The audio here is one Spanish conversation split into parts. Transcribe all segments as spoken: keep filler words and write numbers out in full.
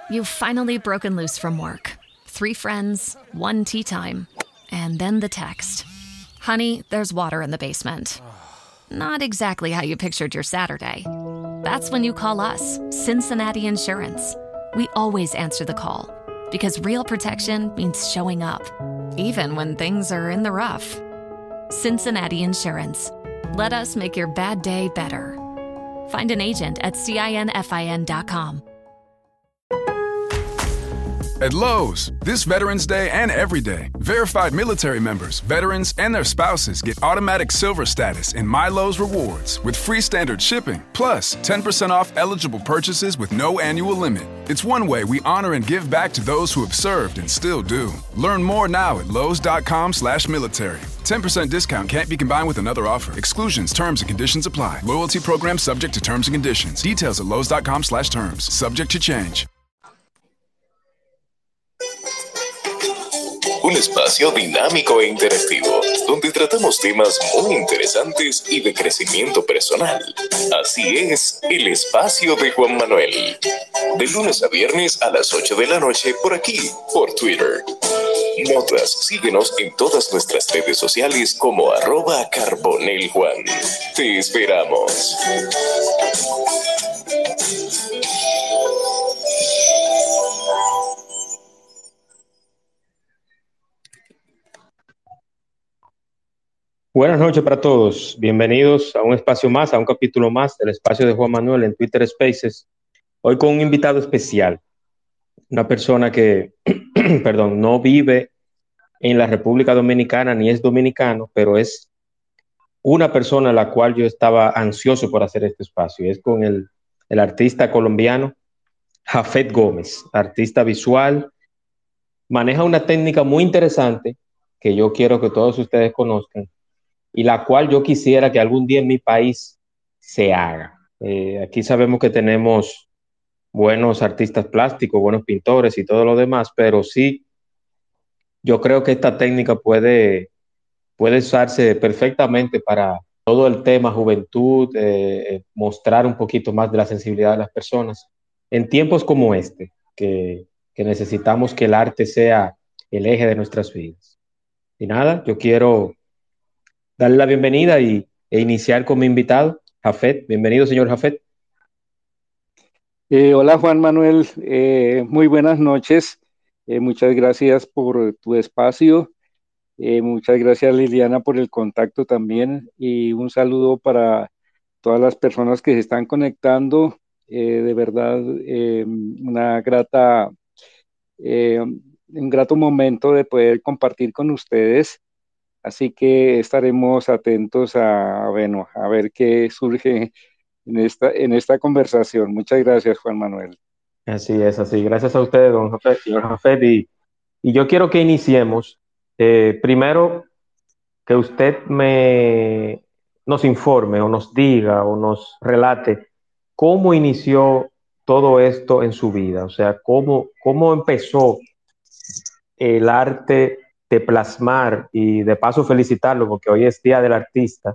You've finally broken loose from work. Three friends, one tea time, and then the text. Honey, there's water in the basement. Not exactly how you pictured your Saturday. That's when you call us, Cincinnati Insurance. We always answer the call because real protection means showing up, even when things are in the rough. Cincinnati Insurance. Let us make your bad day better. Find an agent at cinfin dot com. At Lowe's, this Veterans Day and every day, verified military members, veterans, and their spouses get automatic silver status in My Lowe's Rewards with free standard shipping, plus ten percent off eligible purchases with no annual limit. It's one way we honor and give back to those who have served and still do. Learn more now at lowes.com slash military. ten percent discount can't be combined with another offer. Exclusions, terms, and conditions apply. Loyalty program subject to terms and conditions. Details at lowes.com slash terms. Subject to change. Un espacio dinámico e interactivo, donde tratamos temas muy interesantes y de crecimiento personal. Así es, el espacio de Juan Manuel. De lunes a viernes a las ocho de la noche por aquí, por Twitter. Notas, síguenos en todas nuestras redes sociales como arroba carboneljuan. Te esperamos. Buenas noches para todos. Bienvenidos a un espacio más, a un capítulo más del espacio de Juan Manuel en Twitter Spaces. Hoy con un invitado especial, una persona que, perdón, no vive en la República Dominicana ni es dominicano, pero es una persona a la cual yo estaba ansioso por hacer este espacio. Es con el, el artista colombiano Jafet Gómez, artista visual. Maneja una técnica muy interesante que yo quiero que todos ustedes conozcan, y la cual yo quisiera que algún día en mi país se haga. Eh, aquí sabemos que tenemos buenos artistas plásticos, buenos pintores y todo lo demás, pero sí, yo creo que esta técnica puede, puede usarse perfectamente para todo el tema juventud, eh, mostrar un poquito más de la sensibilidad de las personas en tiempos como este, que, que necesitamos que el arte sea el eje de nuestras vidas. Y nada, yo quiero darle la bienvenida y, e iniciar con mi invitado, Jafet. Bienvenido, señor Jafet. Eh, hola, Juan Manuel. Eh, muy buenas noches. Eh, muchas gracias por tu espacio. Eh, muchas gracias, Liliana, por el contacto también. Y un saludo para todas las personas que se están conectando. Eh, de verdad, eh, una grata, eh, un grato momento de poder compartir con ustedes. Así que estaremos atentos a, bueno, a ver qué surge en esta, en esta conversación. Muchas gracias, Juan Manuel. Así es, así. Gracias a usted, don Jafet, señor Jafet. Y, y yo quiero que iniciemos. Eh, primero, que usted me, nos informe o nos diga o nos relate cómo inició todo esto en su vida. O sea, cómo, cómo empezó el arte de plasmar, y de paso felicitarlo porque hoy es Día del Artista,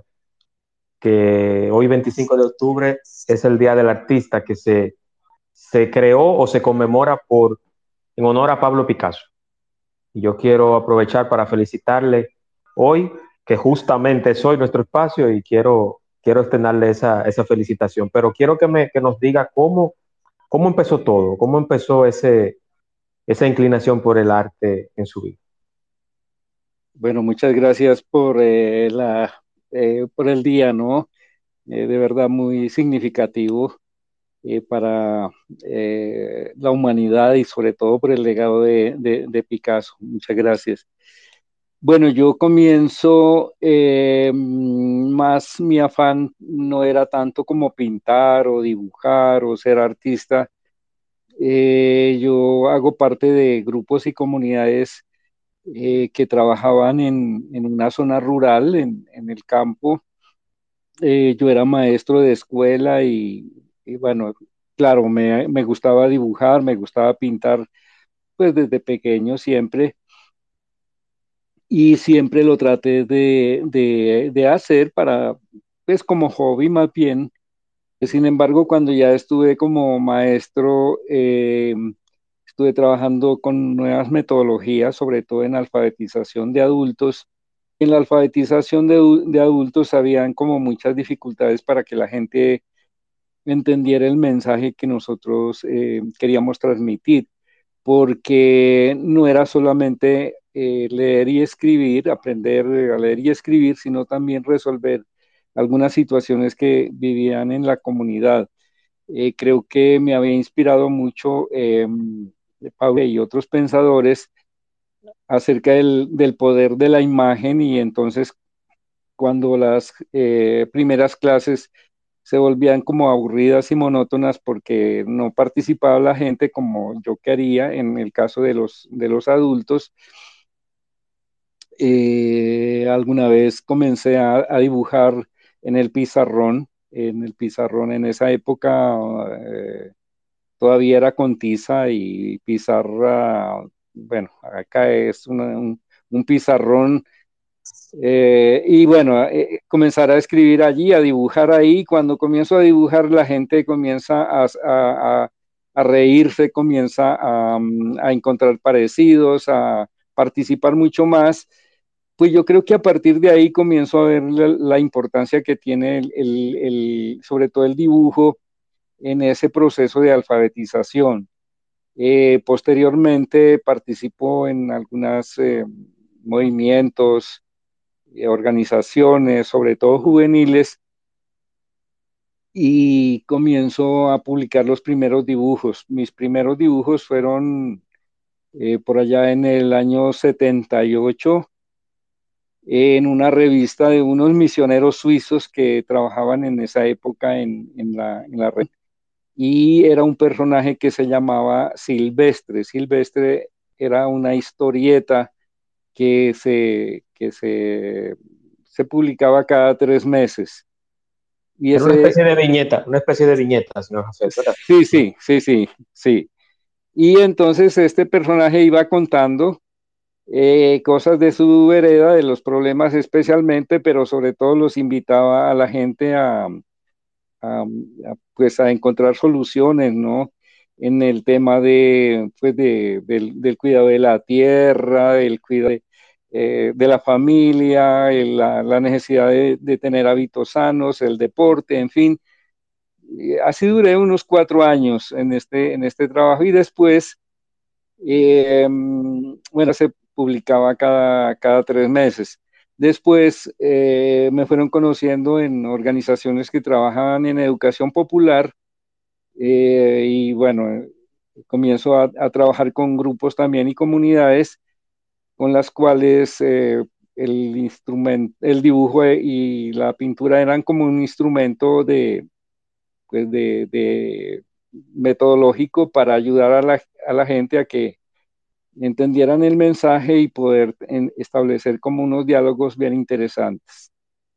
que hoy veinticinco de octubre es el Día del Artista que se, se creó o se conmemora por, en honor a Pablo Picasso. Y yo quiero aprovechar para felicitarle hoy, que justamente es hoy nuestro espacio, y quiero, quiero extenderle esa, esa felicitación. Pero quiero que, me, que nos diga cómo, cómo empezó todo, cómo empezó ese, esa inclinación por el arte en su vida. Bueno, muchas gracias por, eh, la, eh, por el día, ¿no? Eh, de verdad muy significativo eh, para eh, la humanidad y sobre todo por el legado de, de, de Picasso. Muchas gracias. Bueno, yo comienzo, eh, más mi afán no era tanto como pintar o dibujar o ser artista. Eh, yo hago parte de grupos y comunidades eh, que trabajaban en, en una zona rural, en, en el campo. Eh, yo era maestro de escuela y, y bueno, claro, me, me gustaba dibujar, me gustaba pintar, pues desde pequeño siempre, y siempre lo traté de, de, de hacer para, pues como hobby más bien. Sin embargo, cuando ya estuve como maestro, eh, estuve trabajando con nuevas metodologías, sobre todo en alfabetización de adultos. En la alfabetización de, de adultos habían como muchas dificultades para que la gente entendiera el mensaje que nosotros eh, queríamos transmitir, porque no era solamente eh, leer y escribir, aprender a leer y escribir, sino también resolver algunas situaciones que vivían en la comunidad. Eh, creo que me había inspirado mucho eh, Pablo y otros pensadores acerca del, del, poder de la imagen, y entonces cuando las eh, primeras clases se volvían como aburridas y monótonas porque no participaba la gente como yo quería en el caso de los, de los adultos, eh, alguna vez comencé a, a dibujar en el pizarrón, en el pizarrón en esa época eh, todavía era con tiza y pizarra, bueno, acá es una, un, un pizarrón. Eh, y bueno, eh, comenzar a escribir allí, a dibujar ahí. Cuando comienzo a dibujar, la gente comienza a, a, a reírse, comienza a, a, encontrar parecidos, a participar mucho más. Pues yo creo que a partir de ahí comienzo a ver la, la importancia que tiene el, el, el, sobre todo el dibujo en ese proceso de alfabetización. Eh, posteriormente participo en algunos eh, movimientos, organizaciones, sobre todo juveniles, y comienzo a publicar los primeros dibujos. Mis primeros dibujos fueron eh, por allá en el año setenta y ocho, en una revista de unos misioneros suizos que trabajaban en esa época en, en, la, en la red. Y era un personaje que se llamaba Silvestre. Silvestre era una historieta que se, que se se publicaba cada tres meses. Y Era una ese, especie de viñeta, una especie de viñeta, señor José, ¿verdad? sí, sí, sí, sí, sí. Y entonces este personaje iba contando eh, cosas de su vereda, de los problemas especialmente, pero sobre todo los invitaba a la gente a, a, a, pues a encontrar soluciones, ¿no? En el tema de, pues de, del, del cuidado de la tierra, del cuidado de, eh, de la familia, el, la, la, necesidad de, de tener hábitos sanos, el deporte, en fin. Y así duré unos cuatro años en este, en este trabajo, y después, eh, bueno, se publicaba cada, cada tres meses. Después eh, me fueron conociendo en organizaciones que trabajaban en educación popular, eh, y bueno, comienzo a, a, trabajar con grupos también y comunidades con las cuales eh, el instrumento, el dibujo y la pintura eran como un instrumento de, pues de, de metodológico para ayudar a la, a la gente a que entendieran el mensaje y poder en, establecer como unos diálogos bien interesantes.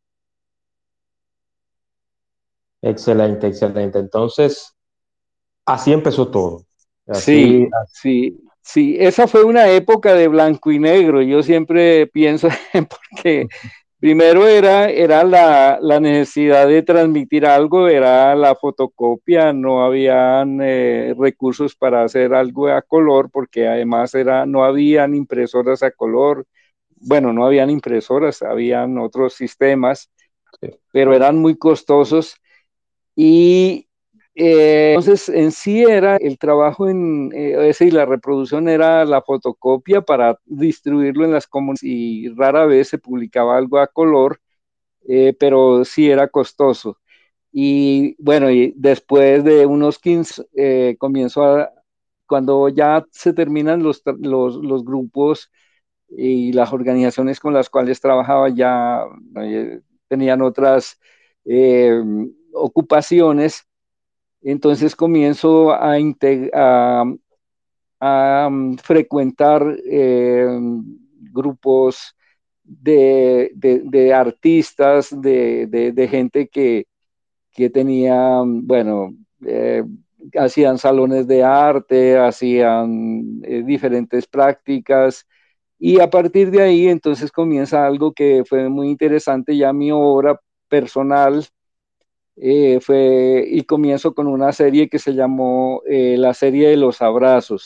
Excelente, excelente. Entonces, así empezó todo. Sí, Así, sí, sí. Esa fue una época de blanco y negro. Yo siempre pienso, porque primero era, era la, la necesidad de transmitir algo, era la fotocopia, no habían eh, recursos para hacer algo a color, porque además era, no habían impresoras a color. Bueno, no habían impresoras, habían otros sistemas, sí. pero eran muy costosos. Y eh, entonces en sí era el trabajo en eh, ese, y la reproducción era la fotocopia para distribuirlo en las comunidades, y rara vez se publicaba algo a color, eh, pero sí era costoso. Y bueno, y después de unos quince, eh, comienzo a, cuando ya se terminan los, los, los grupos y las organizaciones con las cuales trabajaba ya eh, tenían otras eh, ocupaciones, entonces comienzo a, a, a frecuentar eh, grupos de, de, de artistas, de, de, de, gente que, que tenía, bueno, eh, hacían salones de arte, hacían eh, diferentes prácticas, y a partir de ahí entonces comienza algo que fue muy interesante, ya mi obra personal. Eh, fue, y comienzo con una serie que se llamó eh, la serie de los abrazos.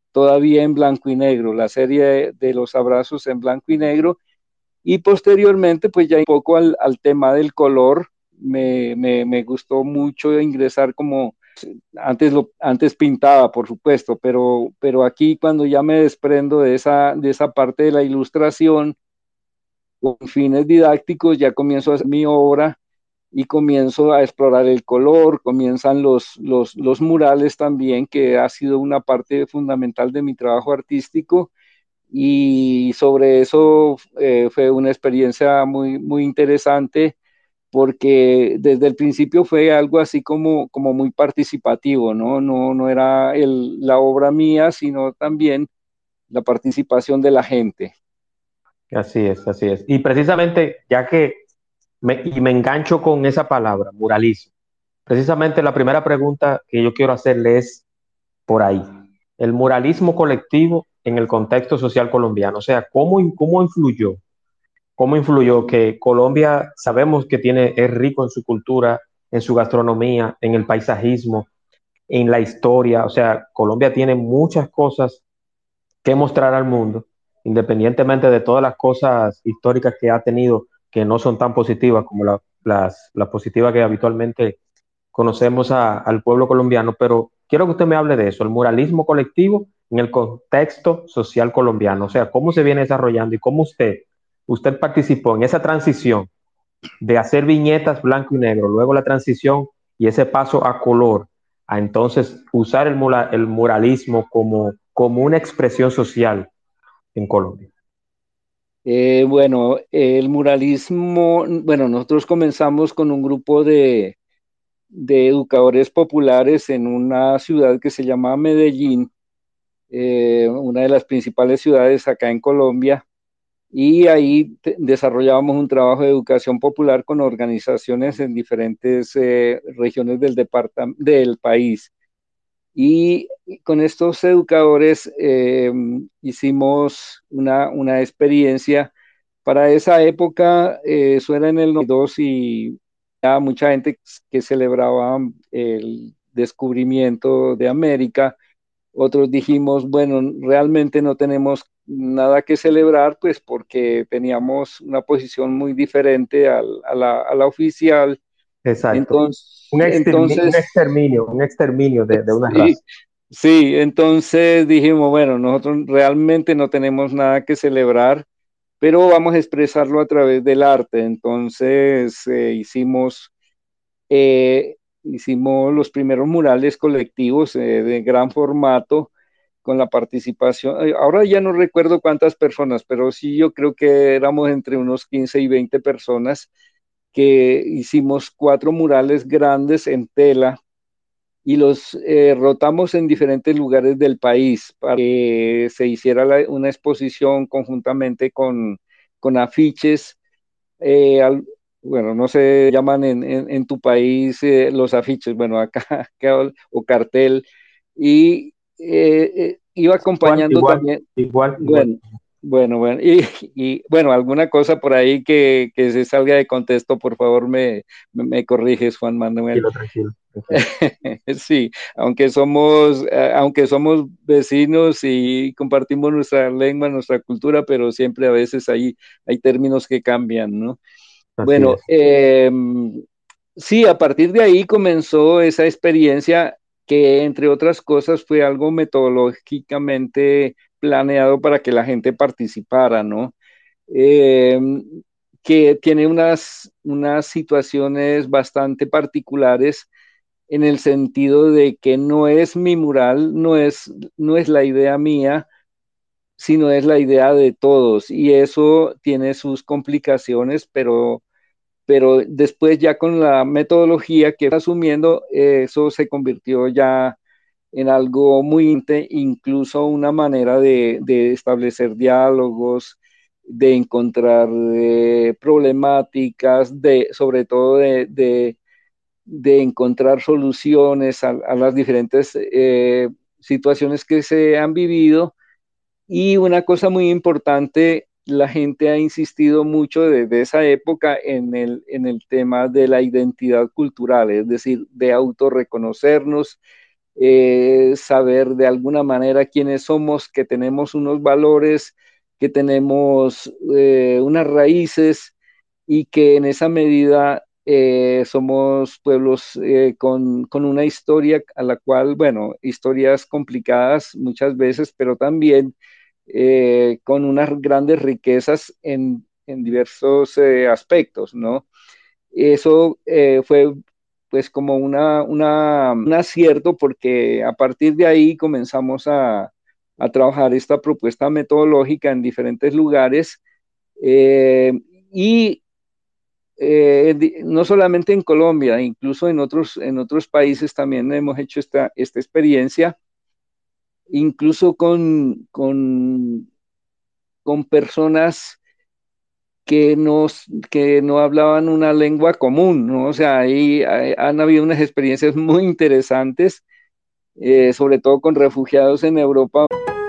todavía en blanco y negro, la serie de, de los abrazos en blanco y negro, y posteriormente pues ya un poco al, al tema del color, me, me, me gustó mucho ingresar como, antes, lo, antes pintaba por supuesto, pero, pero aquí cuando ya me desprendo de esa, de esa parte de la ilustración, con fines didácticos, ya comienzo a hacer mi obra y comienzo a explorar el color, comienzan los, los, los murales también, que ha sido una parte fundamental de mi trabajo artístico, y sobre eso eh, fue una experiencia muy, muy interesante, porque desde el principio fue algo así como, como muy participativo, ¿no? No, no era el, la obra mía, sino también la participación de la gente. Así es, así es. Y precisamente, ya que me, y me engancho con esa palabra, muralismo, precisamente la primera pregunta que yo quiero hacerle es por ahí. El muralismo colectivo en el contexto social colombiano, o sea, ¿cómo, cómo influyó? ¿Cómo influyó que Colombia, sabemos que tiene, es rico en su cultura, en su gastronomía, en el paisajismo, en la historia? O sea, Colombia tiene muchas cosas que mostrar al mundo, independientemente de todas las cosas históricas que ha tenido, que no son tan positivas como la, las, las positivas que habitualmente conocemos a, al pueblo colombiano, pero quiero que usted me hable de eso, el muralismo colectivo en el contexto social colombiano, o sea, cómo se viene desarrollando y cómo usted, usted participó en esa transición de hacer viñetas blanco y negro, luego la transición y ese paso a color, a entonces usar el, mura, el muralismo como, como una expresión social en Colombia. Eh, bueno, el muralismo, bueno, nosotros comenzamos con un grupo de, de educadores populares en una ciudad que se llama Medellín, eh, una de las principales ciudades acá en Colombia, y ahí te- desarrollábamos un trabajo de educación popular con organizaciones en diferentes eh, regiones del departam- del país. Y con estos educadores eh, hicimos una, una experiencia. Para esa época, eh, eso era en el noventa y dos, y ya mucha gente que celebraba el descubrimiento de América. Otros dijimos, bueno, realmente no tenemos nada que celebrar, pues porque teníamos una posición muy diferente al- a la, a la oficial. Exacto. Entonces, Un exterminio, un entonces exterminio, un exterminio de, de una sí, raza. sí, entonces dijimos, bueno, nosotros realmente no tenemos nada que celebrar, pero vamos a expresarlo a través del arte. Entonces eh, hicimos, eh, hicimos los primeros murales colectivos eh, de gran formato con la participación. eh, Ahora ya no recuerdo cuántas personas, pero sí yo creo que éramos entre unos quince y veinte personas, que hicimos cuatro murales grandes en tela y los eh, rotamos en diferentes lugares del país para que se hiciera la- una exposición conjuntamente con, con afiches. eh, al- bueno, no se llaman en, en- en tu país eh, los afiches, bueno, acá, acá, o cartel, y eh, eh, iba Igual, acompañando igual, también, igual, igual. bueno, bueno, bueno, y, y, bueno, alguna cosa por ahí que, que se salga de contexto, por favor, me, me, me corriges, Juan Manuel. Tranquilo, tranquilo, tranquilo. Sí, aunque somos, eh, aunque somos vecinos y compartimos nuestra lengua, nuestra cultura, pero siempre a veces hay, hay términos que cambian, ¿no? Así Bueno, es. eh, sí, a partir de ahí comenzó esa experiencia que, entre otras cosas, fue algo metodológicamente planeado para que la gente participara, ¿no? Eh, que tiene unas, unas situaciones bastante particulares, en el sentido de que no es mi mural, no es, no es la idea mía, sino es la idea de todos. Y eso tiene sus complicaciones, pero, pero después ya con la metodología que está asumiendo, eh, eso se convirtió ya en algo muy inte- incluso una manera de, de establecer diálogos, de encontrar eh, problemáticas, de, sobre todo de, de de encontrar soluciones a, a las diferentes eh, situaciones que se han vivido. Y una cosa muy importante, la gente ha insistido mucho desde esa época en el, en el tema de la identidad cultural, es decir, de autorreconocernos eh, saber de alguna manera quiénes somos, que tenemos unos valores, que tenemos eh, unas raíces y que en esa medida eh, somos pueblos eh, con, con una historia a la cual, bueno, historias complicadas muchas veces, pero también eh, con unas grandes riquezas en, en diversos eh, aspectos, ¿no? Eso eh, fue pues como una, una, un acierto porque a partir de ahí comenzamos a, a trabajar esta propuesta metodológica en diferentes lugares eh, y eh, no solamente en Colombia, incluso en otros, en otros países también hemos hecho esta, esta experiencia, incluso con, con, con personas que, nos, que no hablaban una lengua común, ¿no? O sea, ahí hay, han habido unas experiencias muy interesantes, eh, sobre todo con refugiados en Europa.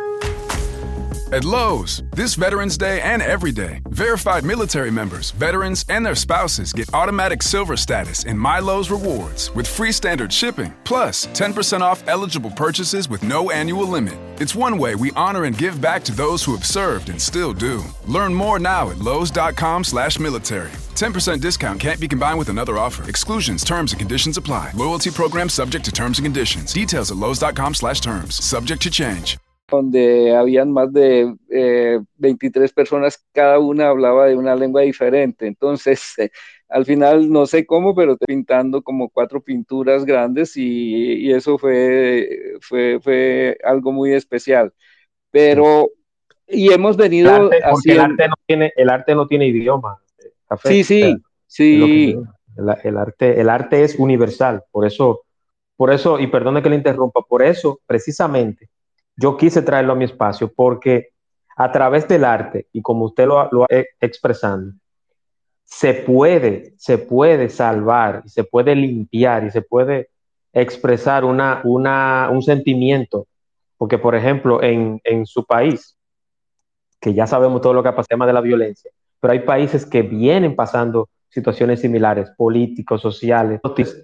At Lowe's, this Veterans Day and every day, verified military members, veterans, and their spouses get automatic silver status in My Lowe's Rewards with free standard shipping, plus ten percent off eligible purchases with no annual limit. It's one way we honor and give back to those who have served and still do. Learn more now at lowes.com slash military. ten percent discount can't be combined with another offer. Exclusions, terms, and conditions apply. Loyalty program subject to terms and conditions. Details at lowes.com slash terms. Subject to change. Donde habían más de eh, veintitrés personas, cada una hablaba de una lengua diferente. Entonces, eh, al final, no sé cómo, pero pintando como cuatro pinturas grandes y, y eso fue, fue, fue algo muy especial. Pero, y hemos venido el arte, porque haciendo... el arte no tiene, el arte no tiene idioma, Café. Sí, sí, O sea, sí. el, el, arte, el arte es universal, por eso, por eso, y perdone que le interrumpa, por eso, precisamente, yo quise traerlo a mi espacio, porque a través del arte, y como usted lo, lo ha expresando, se puede, se puede salvar, se puede limpiar y se puede expresar una, una, un sentimiento. Porque, por ejemplo, en, en su país, que ya sabemos todo lo que pasa, el tema de la violencia, pero hay países que vienen pasando situaciones similares, políticos, sociales.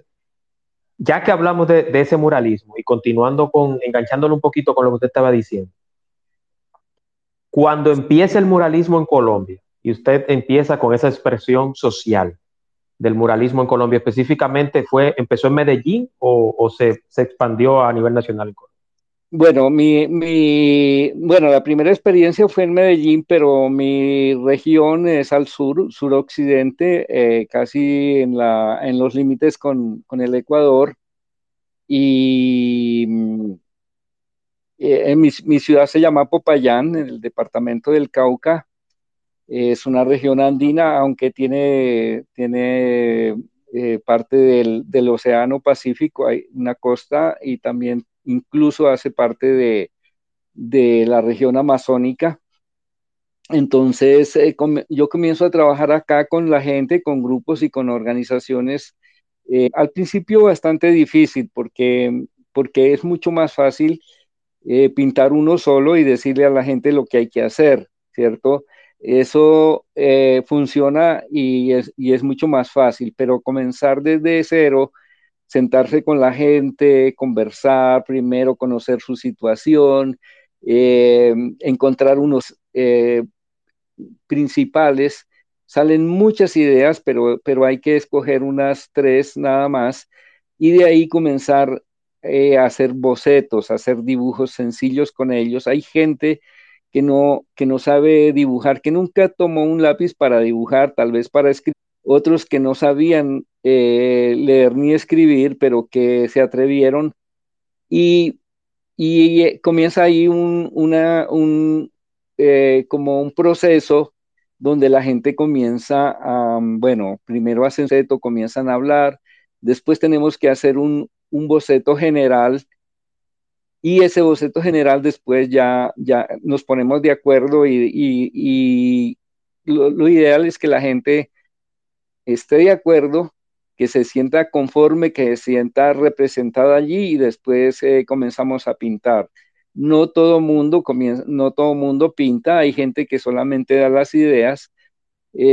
Ya que hablamos de, de ese muralismo y continuando con, enganchándolo un poquito con lo que usted estaba diciendo, cuando empieza el muralismo en Colombia y usted empieza con esa expresión social del muralismo en Colombia, específicamente fue, ¿empezó en Medellín o, o se, se expandió a nivel nacional en Colombia? Bueno, mi, mi, bueno, la primera experiencia fue en Medellín, pero mi región es al sur, suroccidente, eh, casi en la, en los límites con, con el Ecuador. Y mm, eh, mi, mi ciudad se llama Popayán, en el departamento del Cauca. Es una región andina, aunque tiene, tiene eh, parte del, del Océano Pacífico, hay una costa y también incluso hace parte de, de la región amazónica. Entonces, eh, com yo comienzo a trabajar acá con la gente, con grupos y con organizaciones. Eh, al principio bastante difícil porque, porque es mucho más fácil eh, pintar uno solo y decirle a la gente lo que hay que hacer, ¿cierto? Eso eh, funciona y es, y es mucho más fácil, pero comenzar desde cero, sentarse con la gente, conversar primero, conocer su situación, eh, encontrar unos eh, principales, salen muchas ideas, pero, pero hay que escoger unas tres nada más y de ahí comenzar eh, a hacer bocetos, a hacer dibujos sencillos con ellos. Hay gente que no, que no sabe dibujar, que nunca tomó un lápiz para dibujar, tal vez para escribir, otros que no sabían eh, leer ni escribir, pero que se atrevieron y, y eh, comienza ahí un, una, un, eh, como un proceso donde la gente comienza a, bueno, primero hacen boceto, comienzan a hablar, después tenemos que hacer un, un boceto general y ese boceto general después ya, ya nos ponemos de acuerdo y, y, y lo, lo ideal es que la gente esté de acuerdo, que se sienta conforme, que se sienta representada allí y después eh, comenzamos a pintar. No todo mundo comienza, no todo mundo pinta, hay gente que solamente da las ideas. Eh,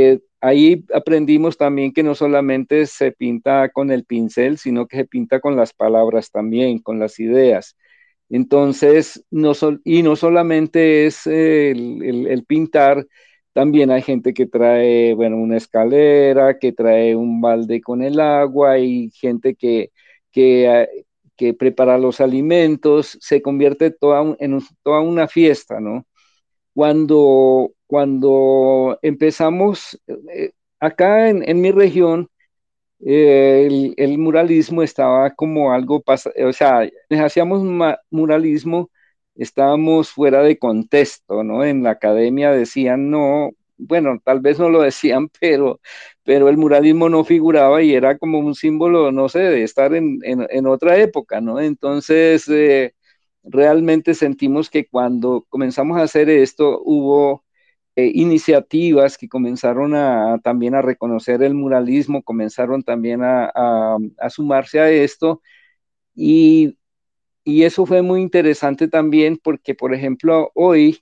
ahí aprendimos también que no solamente se pinta con el pincel, sino que se pinta con las palabras también, con las ideas. Entonces, no sol- y no solamente es eh, el, el- el pintar, también hay gente que trae, bueno, una escalera, que trae un balde con el agua, y gente que, que, eh, que prepara los alimentos, se convierte toda un- en un- toda una fiesta, ¿no? Cuando, cuando empezamos, eh, acá en, en mi región, eh, el, el muralismo estaba como algo, pas- o sea, hacíamos ma- muralismo, estábamos fuera de contexto, ¿no? En la academia decían no, bueno, tal vez no lo decían, pero, pero el muralismo no figuraba y era como un símbolo, no sé, de estar en, en, en otra época, ¿no? Entonces, eh, realmente sentimos que cuando comenzamos a hacer esto, hubo eh, iniciativas que comenzaron a, también a reconocer el muralismo, comenzaron también a, a, a sumarse a esto, y, y, eso fue muy interesante también porque, por ejemplo, hoy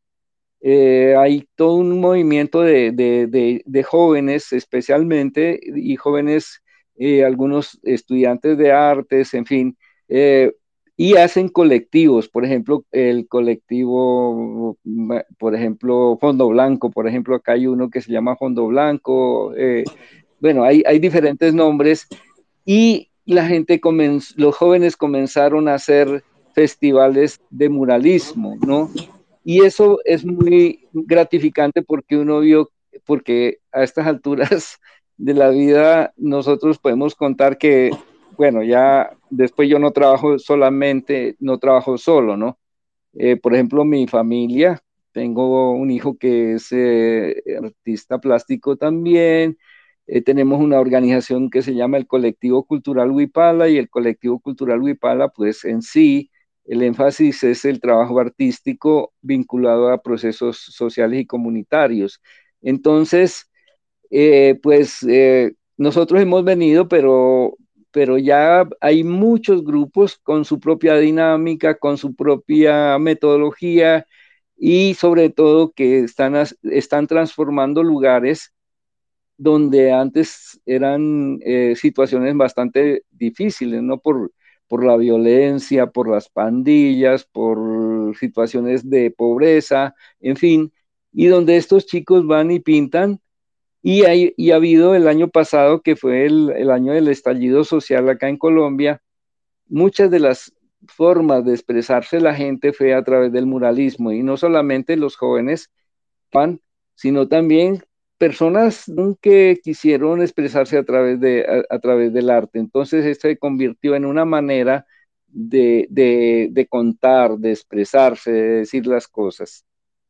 eh, hay todo un movimiento de, de, de, de jóvenes especialmente, y jóvenes, eh, algunos estudiantes de artes, en fin, eh, y hacen colectivos, por ejemplo, el colectivo, por ejemplo, Fondo Blanco, por ejemplo, acá hay uno que se llama Fondo Blanco, eh, bueno, hay, hay diferentes nombres, y la gente comenzó, los jóvenes comenzaron a hacer festivales de muralismo, ¿no? Y eso es muy gratificante porque uno vio, porque a estas alturas de la vida nosotros podemos contar que, bueno, ya después yo no trabajo solamente, no trabajo solo, ¿no? Eh, por ejemplo, mi familia, tengo un hijo que es eh, artista plástico también. Eh, tenemos una organización que se llama el Colectivo Cultural Huipala, y el Colectivo Cultural Huipala, pues en sí, el énfasis es el trabajo artístico vinculado a procesos sociales y comunitarios. Entonces, eh, pues eh, nosotros hemos venido, pero, pero ya hay muchos grupos con su propia dinámica, con su propia metodología, y sobre todo que están, están transformando lugares donde antes eran eh, situaciones bastante difíciles, ¿no? Por, por la violencia, por las pandillas, por situaciones de pobreza, en fin, y donde estos chicos van y pintan. Y, hay, y ha habido el año pasado, que fue el, el año del estallido social acá en Colombia, muchas de las formas de expresarse la gente fue a través del muralismo, y no solamente los jóvenes van, sino también personas que quisieron expresarse a través, de, a, a través del arte. Entonces esto se convirtió en una manera de, de, de contar, de expresarse, de decir las cosas.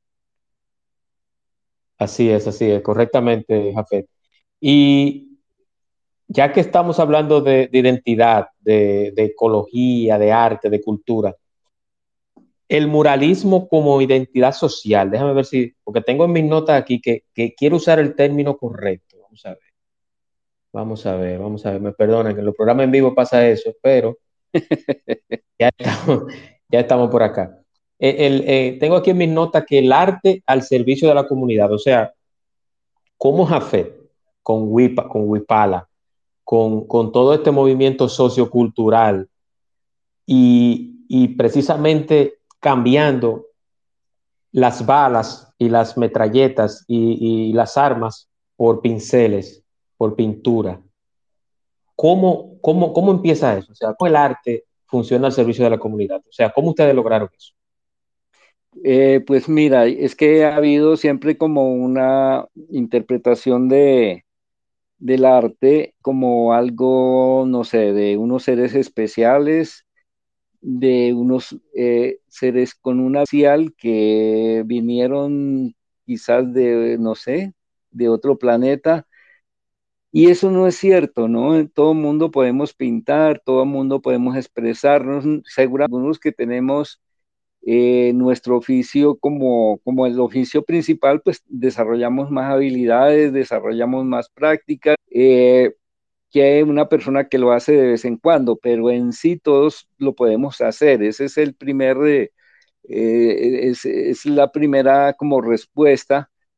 Así es, así es, correctamente, Jafet. Y ya que estamos hablando de, de identidad, de, de ecología, de arte, de cultura, el muralismo como identidad social, déjame ver si, porque tengo en mis notas aquí que, que quiero usar el término correcto. Vamos a ver, vamos a ver, vamos a ver, me perdonen, que en los programas en vivo pasa eso, pero ya estamos, ya estamos por acá. El, el, eh, tengo aquí en mis notas que el arte al servicio de la comunidad, o sea, cómo Jafet, con, Wipa, con Wipala, con, con todo este movimiento sociocultural y, y precisamente cambiando las balas y las metralletas y, y las armas por pinceles, por pintura. ¿Cómo, cómo, cómo empieza eso? O sea, ¿cómo el arte funciona al servicio de la comunidad? O sea, ¿cómo ustedes lograron eso? Eh, pues mira, es que ha habido siempre como una interpretación de, del arte como algo, no sé, de unos seres especiales, de unos eh, seres con una social que vinieron quizás de, no sé, de otro planeta. Y eso no es cierto, ¿no? En todo mundo podemos pintar, todo mundo podemos expresarnos, seguro algunos que tenemos eh, nuestro oficio como, como el oficio principal, pues desarrollamos más habilidades, desarrollamos más prácticas eh, que una persona que lo hace de vez en cuando, pero en sí todos lo podemos hacer. Ese es el primer, eh, eh, es, es la primera como respuesta.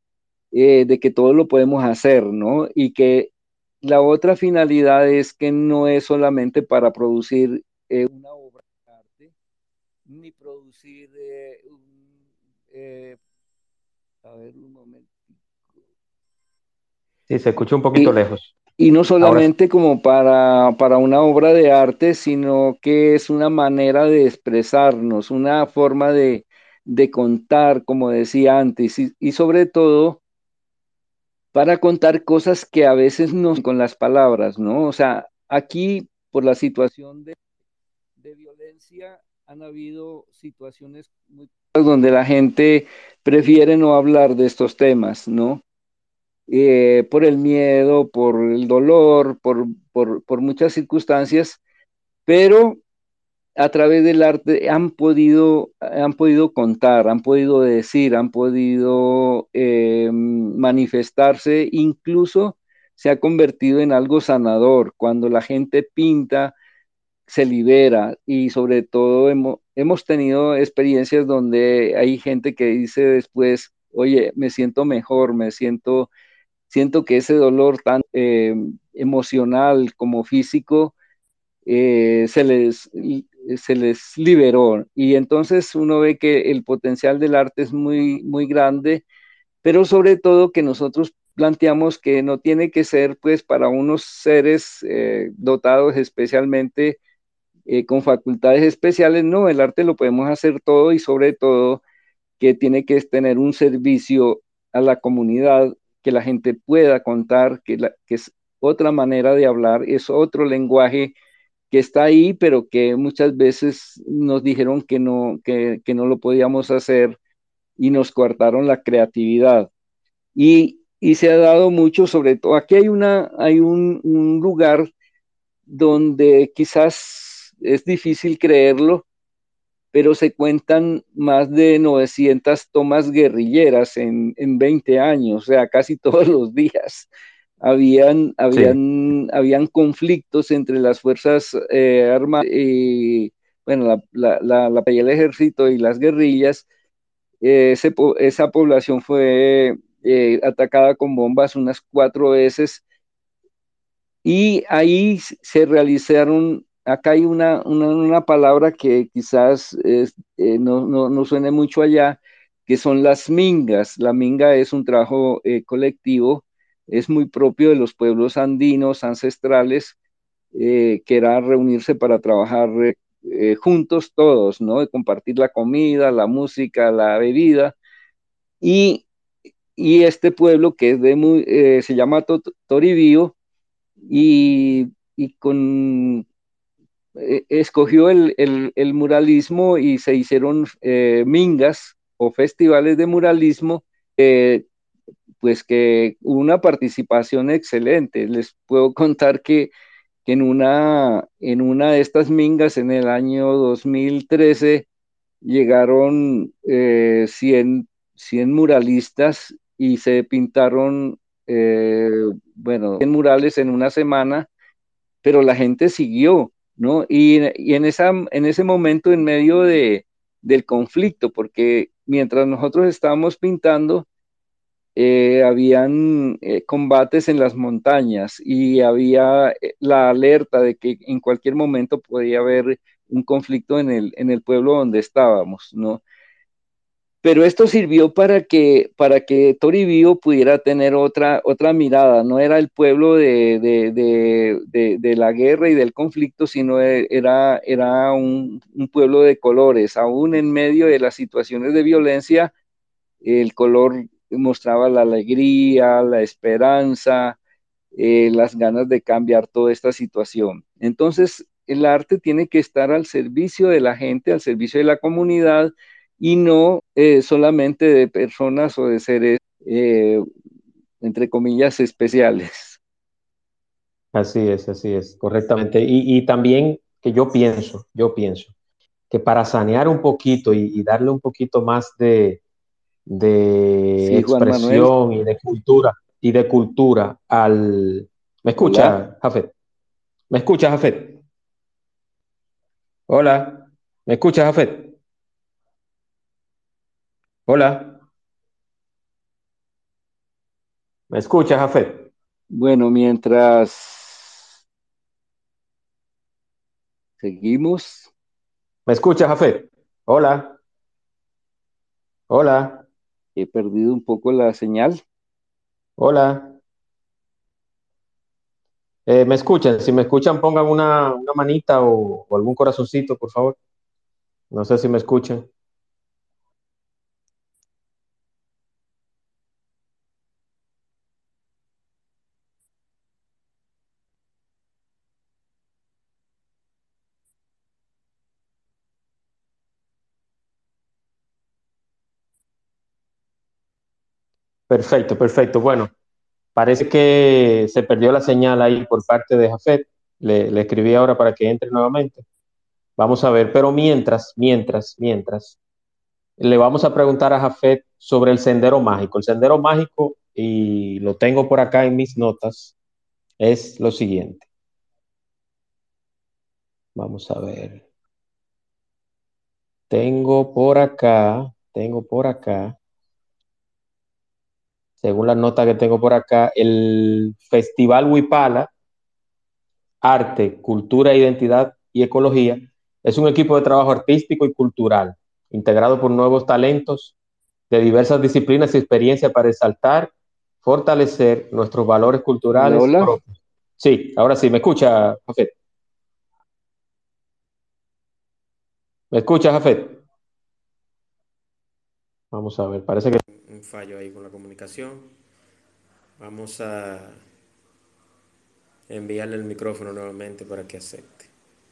eh, de que todo lo podemos hacer, ¿no? Y que la otra finalidad es que no es solamente para producir eh, una obra de arte, ni producir eh, un, eh, a ver un momento. Sí, se escucha un poquito Y, lejos. y no Ahora sí. solamente como para, para una obra de arte, sino que es una manera de expresarnos, una forma de, de contar, como decía antes, y, y sobre todo para contar cosas que a veces no con las palabras, ¿no? O sea, aquí por la situación de, de violencia han habido situaciones muy donde la gente prefiere no hablar de estos temas, ¿no? Eh, por el miedo, por el dolor, por, por, por muchas circunstancias, pero a través del arte han podido, han podido contar, han podido decir, han podido eh, manifestarse, incluso se ha convertido en algo sanador. Cuando la gente pinta, se libera y sobre todo hemos, hemos tenido experiencias donde hay gente que dice después, oye, me siento mejor, me siento, siento que ese dolor tan eh, emocional como físico eh, se les, se les liberó. Y entonces uno ve que el potencial del arte es muy, muy grande, pero sobre todo que nosotros planteamos que no tiene que ser pues para unos seres eh, dotados especialmente eh, con facultades especiales, no, el arte lo podemos hacer todo y sobre todo que tiene que tener un servicio a la comunidad, que la gente pueda contar, que, la, que es otra manera de hablar, es otro lenguaje que está ahí, pero que muchas veces nos dijeron que no, que, que no lo podíamos hacer y nos coartaron la creatividad. Y, y se ha dado mucho, sobre todo, aquí hay, una, hay un, un lugar donde quizás es difícil creerlo, pero se cuentan más de novecientas tomas guerrilleras en, en veinte años, o sea, casi todos los días. Habían, Sí, habían, habían conflictos entre las fuerzas eh, armadas y, bueno, la, la, la, la, el ejército y las guerrillas. Eh, ese, esa población fue eh, atacada con bombas unas cuatro veces y ahí se realizaron, acá hay una, una, una palabra que quizás es, eh, no, no, no, suene mucho allá, que son las mingas. La minga es un trabajo eh, colectivo, es muy propio de los pueblos andinos ancestrales, eh, que era reunirse para trabajar eh, juntos todos, ¿no? De compartir la comida, la música, la bebida. Y, y este pueblo que es de muy, eh, se llama Toribío, y, y con, eh, escogió el, el, el, muralismo y se hicieron eh, mingas o festivales de muralismo, eh, pues que hubo una participación excelente. Les puedo contar que, que en, una, en una de estas mingas en el año dos mil trece llegaron eh, cien, cien muralistas y se pintaron, eh, bueno, cien murales en una semana, pero la gente siguió, ¿no? Y, y en, esa, en ese momento, en medio de, del conflicto, porque mientras nosotros estábamos pintando, eh, habían eh, combates en las montañas y había eh, la alerta de que en cualquier momento podía haber un conflicto en el, en el pueblo donde estábamos, ¿no? Pero esto sirvió para que, para que Toribío pudiera tener otra, otra mirada. No era el pueblo de, de, de, de, de la guerra y del conflicto, sino era, era un, un pueblo de colores. Aún en medio de las situaciones de violencia, el color mostraba la alegría, la esperanza, eh, las ganas de cambiar toda esta situación. Entonces, el arte tiene que estar al servicio de la gente, al servicio de la comunidad y no eh, solamente de personas o de seres, eh, entre comillas, especiales. así es, así es, correctamente. Y, y también que yo pienso, yo pienso que para sanear un poquito y, y darle un poquito más de, de Sí, Juan Manuel, expresión y de cultura y de cultura al... ¿Me hola. escucha, Jafet? ¿Me escucha, Jafet? Hola, ¿me escucha, Jafet? Hola. ¿Me escuchas, Jafet? Bueno, mientras seguimos, ¿Me escuchas, Jafet? Hola, hola, he perdido un poco la señal. hola. Eh, ¿me escuchan? Si me escuchan, pongan una, una manita o, o algún corazoncito, por favor. No sé si me escuchan. Perfecto, perfecto. Bueno, parece que se perdió la señal ahí por parte de Jafet. Le, le escribí ahora para que entre nuevamente. Vamos a ver, pero mientras, mientras, mientras, le vamos a preguntar a Jafet sobre el sendero mágico. El sendero mágico, y lo tengo por acá en mis notas, es lo siguiente. Vamos a ver. Tengo por acá, tengo por acá, según la nota que tengo por acá, el Festival Huipala, Arte, Cultura, Identidad y Ecología, es un equipo de trabajo artístico y cultural, integrado por nuevos talentos de diversas disciplinas y experiencias para exaltar, fortalecer nuestros valores Hola, culturales hola. propios. Sí, ahora sí, ¿me escucha, Jafet? ¿Me escucha, Jafet? Vamos a ver, parece que un fallo ahí con la comunicación. Vamos a enviarle el micrófono nuevamente para que acepte.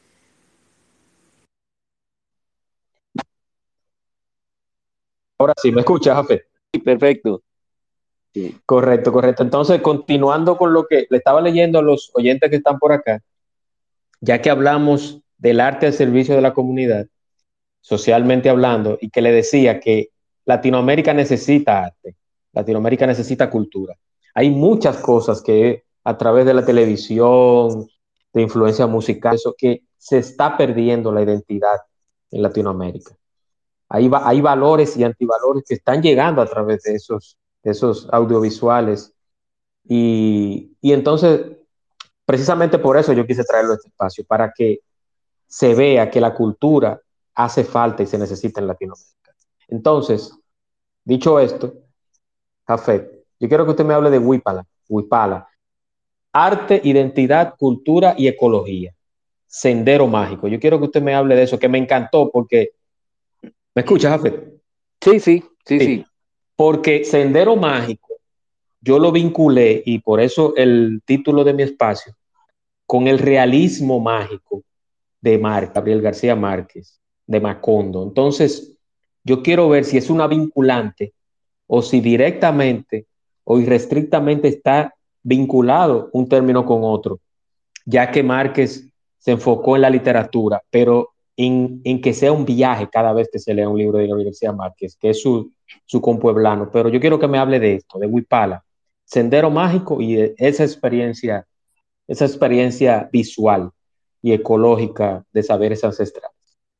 Ahora sí, ¿me escucha, Jafet? Sí, perfecto. Sí. Correcto, correcto. Entonces, continuando con lo que le estaba leyendo a los oyentes que están por acá, ya que hablamos del arte al servicio de la comunidad, socialmente hablando, y que le decía que Latinoamérica necesita arte, Latinoamérica necesita cultura. Hay muchas cosas que a través de la televisión, de influencia musical, eso que se está perdiendo la identidad en Latinoamérica. Hay, va, hay valores y antivalores que están llegando a través de esos, de esos audiovisuales. Y, y entonces, precisamente por eso yo quise traerlo a este espacio, para que se vea que la cultura hace falta y se necesita en Latinoamérica. Entonces, dicho esto, Jafet, yo quiero que usted me hable de Huipala, Huipala, arte, identidad, cultura y ecología, sendero mágico. Yo quiero que usted me hable de eso, que me encantó porque, ¿me escucha, Jafet? Sí, sí, sí, Sí, sí. porque sendero mágico, yo lo vinculé y por eso el título de mi espacio, con el realismo mágico de Mar, Gabriel García Márquez, de Macondo. Entonces, yo quiero ver si es una vinculante o si directamente o irrestrictamente está vinculado un término con otro, ya que Márquez se enfocó en la literatura, pero en, en que sea un viaje cada vez que se lea un libro de Gabriel García Márquez, que es su, su compueblano. Pero yo quiero que me hable de esto, de Huipala, Sendero Mágico y de esa experiencia, esa experiencia visual y ecológica de saberes ancestrales.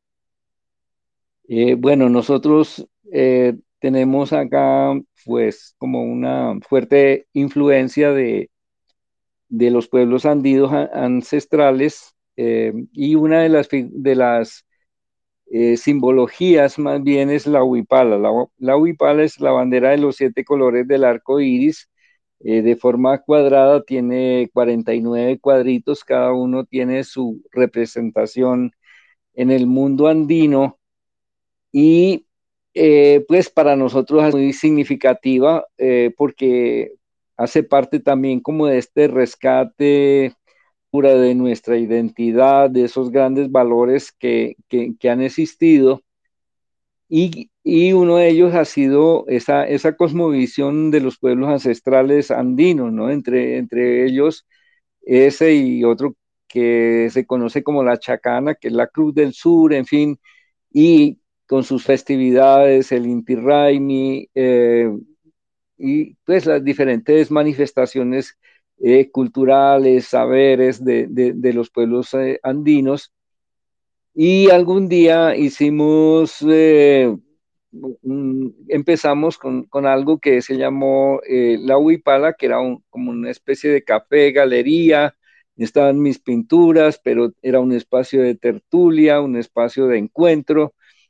Eh, bueno, nosotros eh, tenemos acá, pues, como una fuerte influencia de, de los pueblos andinos a- ancestrales eh, y una de las, fi- de las eh, simbologías más bien es la huipala. La, hu- la huipala es la bandera de los siete colores del arco iris. Eh, de forma cuadrada, tiene cuarenta y nueve cuadritos, cada uno tiene su representación en el mundo andino y eh, pues para nosotros es muy significativa eh, porque hace parte también como de este rescate pura de nuestra identidad, de esos grandes valores que, que, que han existido. Y, y, uno de ellos ha sido esa, esa cosmovisión de los pueblos ancestrales andinos, ¿no? Entre, entre ellos ese y otro que se conoce como la Chacana, que es la Cruz del Sur, en fin, y con sus festividades, el Inti Raymi, eh, y pues las diferentes manifestaciones eh, culturales, saberes de, de, de los pueblos eh, andinos. Y algún día hicimos eh, un, empezamos con, con, algo que se llamó eh, La Huipala, que era un, como una especie de café, galería, estaban mis pinturas, pero era un espacio de tertulia, un espacio de encuentro,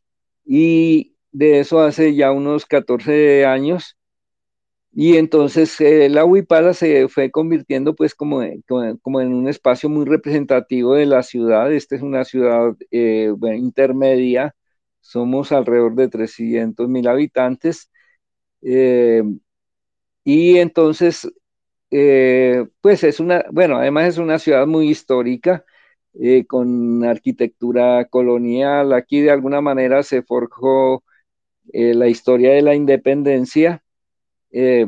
y de eso hace ya unos catorce años. Y entonces eh, la Huipala se fue convirtiendo pues como, como, como, en un espacio muy representativo de la ciudad. Esta es una ciudad eh, bueno, intermedia, somos alrededor de trescientos mil habitantes. Eh, y entonces, eh, pues es una, bueno, además es una ciudad muy histórica, eh, con arquitectura colonial. Aquí de alguna manera se forjó eh, la historia de la independencia. Eh,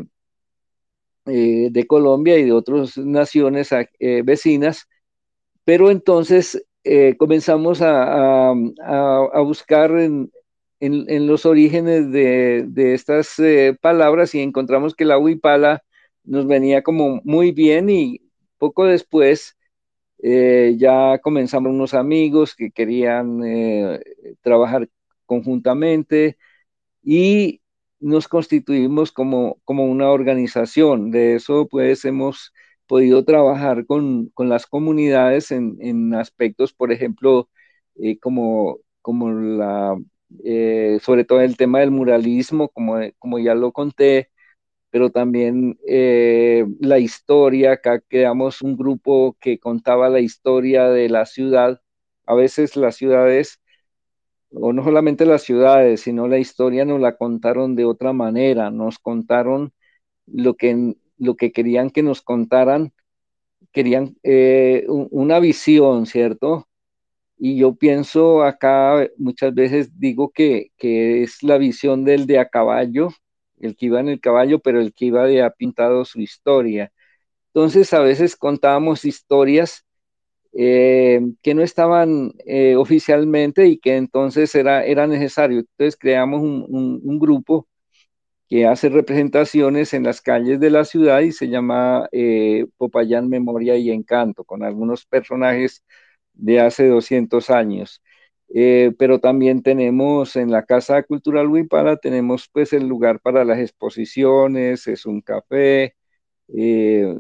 eh, de Colombia y de otras naciones eh, vecinas, pero entonces eh, comenzamos a, a, a buscar en, en, en, los orígenes de, de estas eh, palabras y encontramos que la huipala nos venía como muy bien, y poco después eh, ya comenzamos unos amigos que querían eh, trabajar conjuntamente y nos constituimos como, como una organización. De eso, pues, hemos podido trabajar con, con las comunidades en, en, aspectos, por ejemplo, eh, como, como la, eh, sobre todo el tema del muralismo, como, como ya lo conté, pero también eh, la historia. Acá creamos un grupo que contaba la historia de la ciudad. A veces las ciudades, o no solamente las ciudades, sino la historia nos la contaron de otra manera, nos contaron lo que, lo que querían que nos contaran, querían eh, una visión, ¿cierto? Y yo pienso acá, muchas veces digo que, que es la visión del de a caballo, el que iba en el caballo, pero el que iba de ha pintado su historia. Entonces a veces contábamos historias eh, que no estaban eh, oficialmente y que entonces era, era necesario. Entonces creamos un, un, un, grupo que hace representaciones en las calles de la ciudad y se llama eh, Popayán Memoria y Encanto, con algunos personajes de hace doscientos años. Eh, pero también tenemos en la Casa Cultural Huipala, tenemos pues el lugar para las exposiciones, es un café, eh,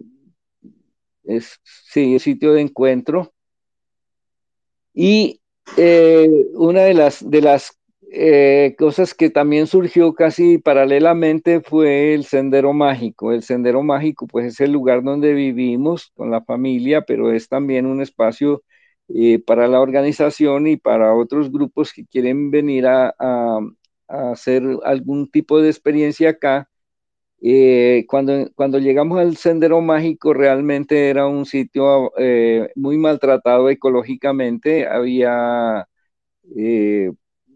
es sí, sitio de encuentro. Y eh, una de las, de las eh, cosas que también surgió casi paralelamente fue el Sendero Mágico. El Sendero Mágico, pues, es el lugar donde vivimos con la familia, pero es también un espacio eh, para la organización y para otros grupos que quieren venir a, a, a hacer algún tipo de experiencia acá. Eh, cuando, cuando llegamos al Sendero Mágico, realmente era un sitio eh, muy maltratado ecológicamente. Había eh,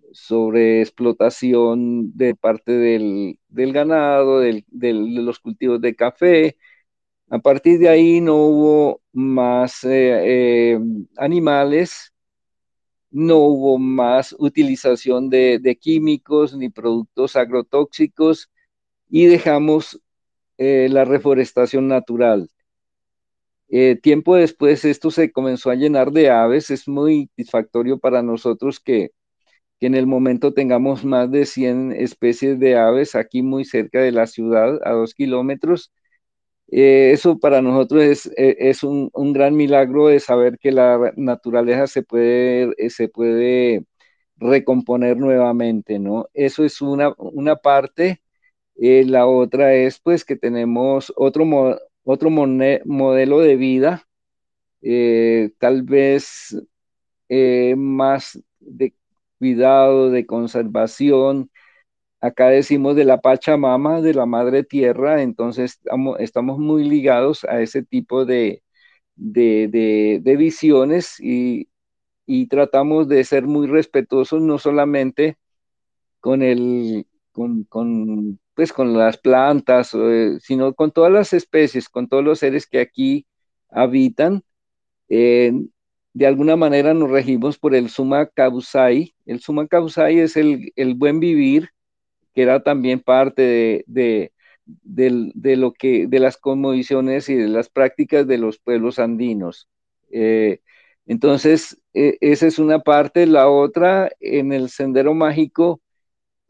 sobreexplotación de parte del, del ganado, del, del, de los cultivos de café. A partir de ahí no hubo más eh, eh, animales, no hubo más utilización de, de químicos ni productos agrotóxicos, y dejamos eh, la reforestación natural. Eh, tiempo después esto se comenzó a llenar de aves. Es muy satisfactorio para nosotros que, que en el momento tengamos más de cien especies de aves aquí muy cerca de la ciudad, a dos kilómetros. Eh, eso para nosotros es, es un, un, gran milagro de saber que la naturaleza se puede, se puede recomponer nuevamente, ¿no? Eso es una, una parte. Eh, la otra es pues que tenemos otro, mo otro modelo de vida, eh, tal vez eh, más de cuidado, de conservación. Acá decimos de la Pachamama, de la Madre Tierra. Entonces estamos, estamos muy ligados a ese tipo de, de, de, de visiones, y, y tratamos de ser muy respetuosos, no solamente con el, con, con, pues con las plantas, eh, sino con todas las especies, con todos los seres que aquí habitan. Eh, de alguna manera nos regimos por el Summa Causai. El Summa Causai es el, el buen vivir, que era también parte de, de, de, de lo que, de las cosmovisiones y de las prácticas de los pueblos andinos. Eh, entonces, eh, esa es una parte. La otra, en el Sendero Mágico,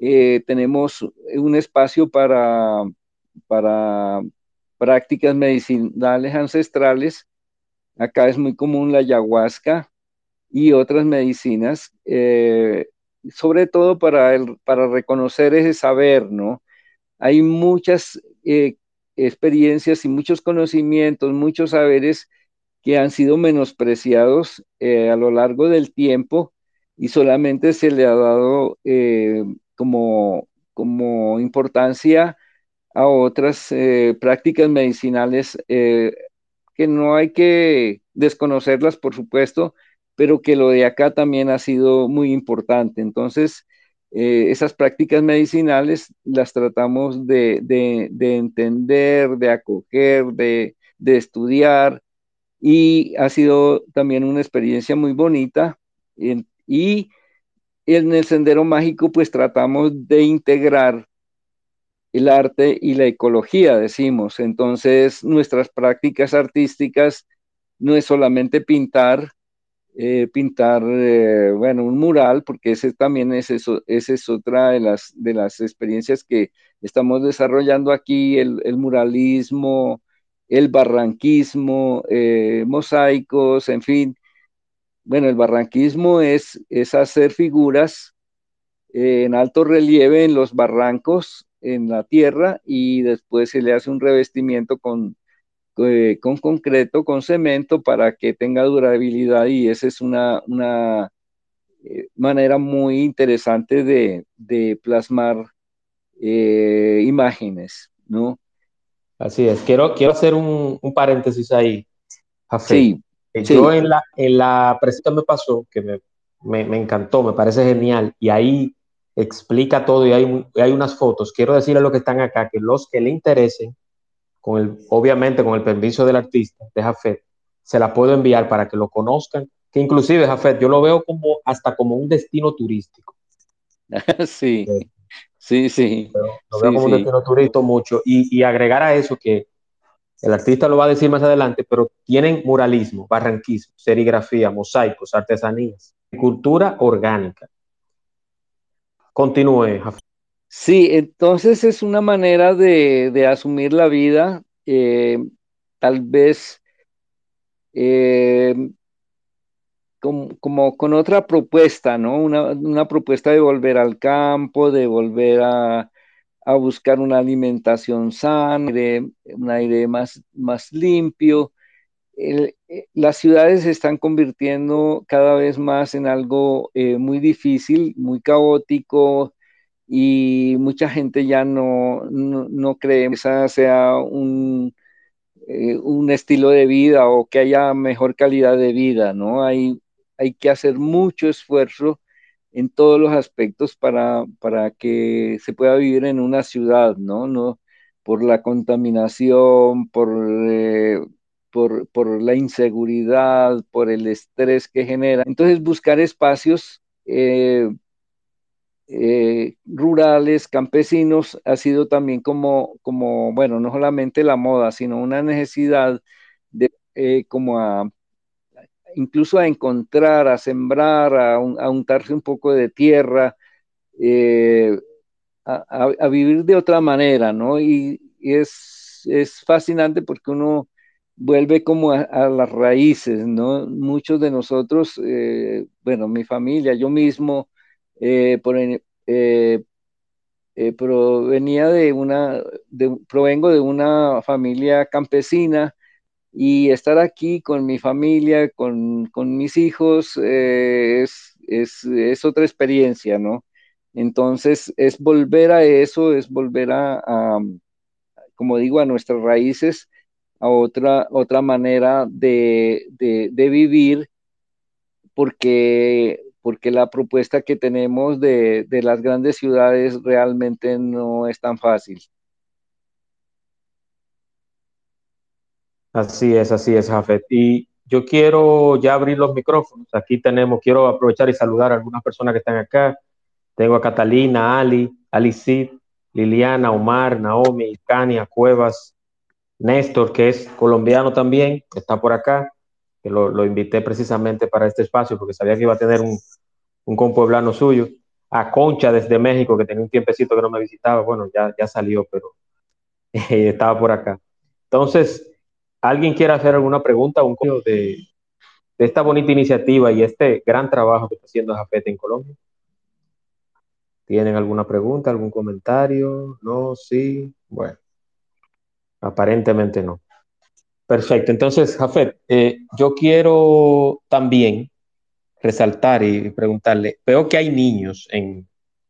eh, tenemos un espacio para, para prácticas medicinales ancestrales. Acá es muy común la ayahuasca y otras medicinas, eh, sobre todo para, el, para reconocer ese saber, ¿no? Hay muchas eh, experiencias y muchos conocimientos, muchos saberes que han sido menospreciados eh, a lo largo del tiempo y solamente se le ha dado eh, como, como importancia a otras eh, prácticas medicinales eh, que no hay que desconocerlas, por supuesto, pero que lo de acá también ha sido muy importante. Entonces, eh, esas prácticas medicinales las tratamos de, de, de entender, de acoger, de, de estudiar, y ha sido también una experiencia muy bonita. Y, y en el Sendero Mágico, pues tratamos de integrar el arte y la ecología, decimos. Entonces, nuestras prácticas artísticas no es solamente pintar, eh, pintar, eh, bueno, un mural, porque ese también es eso, esa es otra de las, de las experiencias que estamos desarrollando aquí, el, el muralismo, el barranquismo, eh, mosaicos, en fin. Bueno, el barranquismo es, es hacer figuras eh, en alto relieve en los barrancos, en la tierra, y después se le hace un revestimiento con, eh, con concreto, con cemento, para que tenga durabilidad, y esa es una, una eh, manera muy interesante de, de plasmar eh, imágenes, ¿no? Así es. Quiero, quiero hacer un, un paréntesis ahí, Jafet. Sí, Eh, Yo sí, en la, en la presentación me pasó que me, me, me encantó, me parece genial, y ahí explica todo y hay, mu- y hay unas fotos. Quiero decirle a los que están acá que los que le interesen, con el, obviamente con el permiso del artista, de Jafet, se la puedo enviar para que lo conozcan, que inclusive, Jafet, yo lo veo como hasta como un destino turístico. sí, Eh, sí, sí, Lo, lo veo sí, como un sí. destino turístico mucho. Y, y agregar a eso que el artista lo va a decir más adelante, pero tienen muralismo, barranquismo, serigrafía, mosaicos, artesanías, cultura orgánica. Continúe, Jafet. Sí, entonces es una manera de, de asumir la vida, eh, tal vez eh, como, como con otra propuesta, ¿no? Una, una propuesta de volver al campo, de volver a, a buscar una alimentación sana, de un aire más, más limpio. El- eh, las ciudades se están convirtiendo cada vez más en algo eh, muy difícil, muy caótico, y mucha gente ya no, no, no cree que esa sea un, eh, un estilo de vida o que haya mejor calidad de vida, ¿no? Hay, hay que hacer mucho esfuerzo en todos los aspectos para, para que se pueda vivir en una ciudad, ¿no? No por la contaminación, por, eh, por, por la inseguridad, por el estrés que genera. Entonces, buscar espacios eh, eh, rurales, campesinos, ha sido también como, como, bueno, no solamente la moda, sino una necesidad de eh, como a, incluso a encontrar, a sembrar, a, un- a untarse un poco de tierra, eh, a, a- a vivir de otra manera, ¿no? Y, y es, es fascinante porque uno vuelve como a, a las raíces, ¿no? Muchos de nosotros, eh, bueno, mi familia, yo mismo, eh, por, en- eh, eh, provenía de una, de- provengo de una familia campesina, y estar aquí con mi familia, con, con mis hijos, eh, es, es, es otra experiencia, ¿no? Entonces, es volver a eso, es volver a, a, como digo, a nuestras raíces, a otra, otra manera de, de, de vivir, porque, porque la propuesta que tenemos de, de las grandes ciudades realmente no es tan fácil. Así es, así es, Jafet. Y yo quiero ya abrir los micrófonos. Aquí tenemos, quiero aprovechar y saludar a algunas personas que están acá. Tengo a Catalina, Ali, Ali Cid, Liliana, Omar, Naomi, Cania, Cuevas, Néstor, que es colombiano también, que está por acá, que lo, lo invité precisamente para este espacio porque sabía que iba a tener un, un compueblano suyo. a Concha desde México, que tenía un tiempecito que no me visitaba. Bueno, ya, ya salió, pero eh, estaba por acá. Entonces, ¿alguien quiere hacer alguna pregunta o un comentario de, de esta bonita iniciativa y este gran trabajo que está haciendo Jafet en Colombia? ¿Tienen alguna pregunta, algún comentario? No, sí. Bueno, aparentemente no. Perfecto. Entonces, Jafet, eh, yo quiero también resaltar y preguntarle, veo que hay niños en,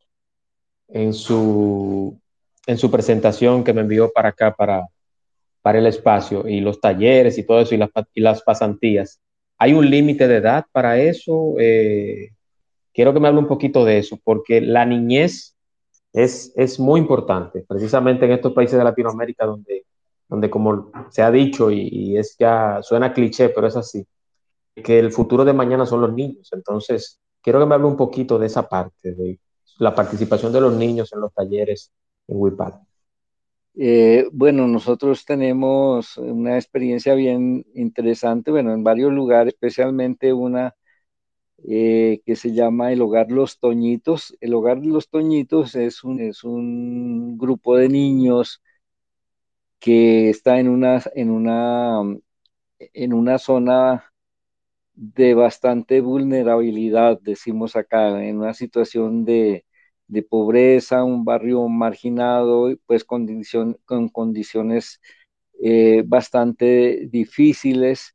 en su, en su presentación que me envió para acá, para, para el espacio, y los talleres y todo eso, y las, pa- y las pasantías. ¿Hay un límite de edad para eso? Eh, quiero que me hable un poquito de eso, porque la niñez es, es muy importante, precisamente en estos países de Latinoamérica donde, donde como se ha dicho, y, y es ya, suena cliché, pero es así, que el futuro de mañana son los niños. Entonces, quiero que me hable un poquito de esa parte, de la participación de los niños en los talleres en WIPAD. Eh, bueno, nosotros tenemos una experiencia bien interesante, bueno, en varios lugares, especialmente una eh, que se llama el Hogar Los Toñitos. El Hogar Los Toñitos es un, es un grupo de niños que está en una, en una, en una zona de bastante vulnerabilidad, decimos acá, en una situación de, de pobreza, un barrio marginado, pues condición, con condiciones eh, bastante difíciles.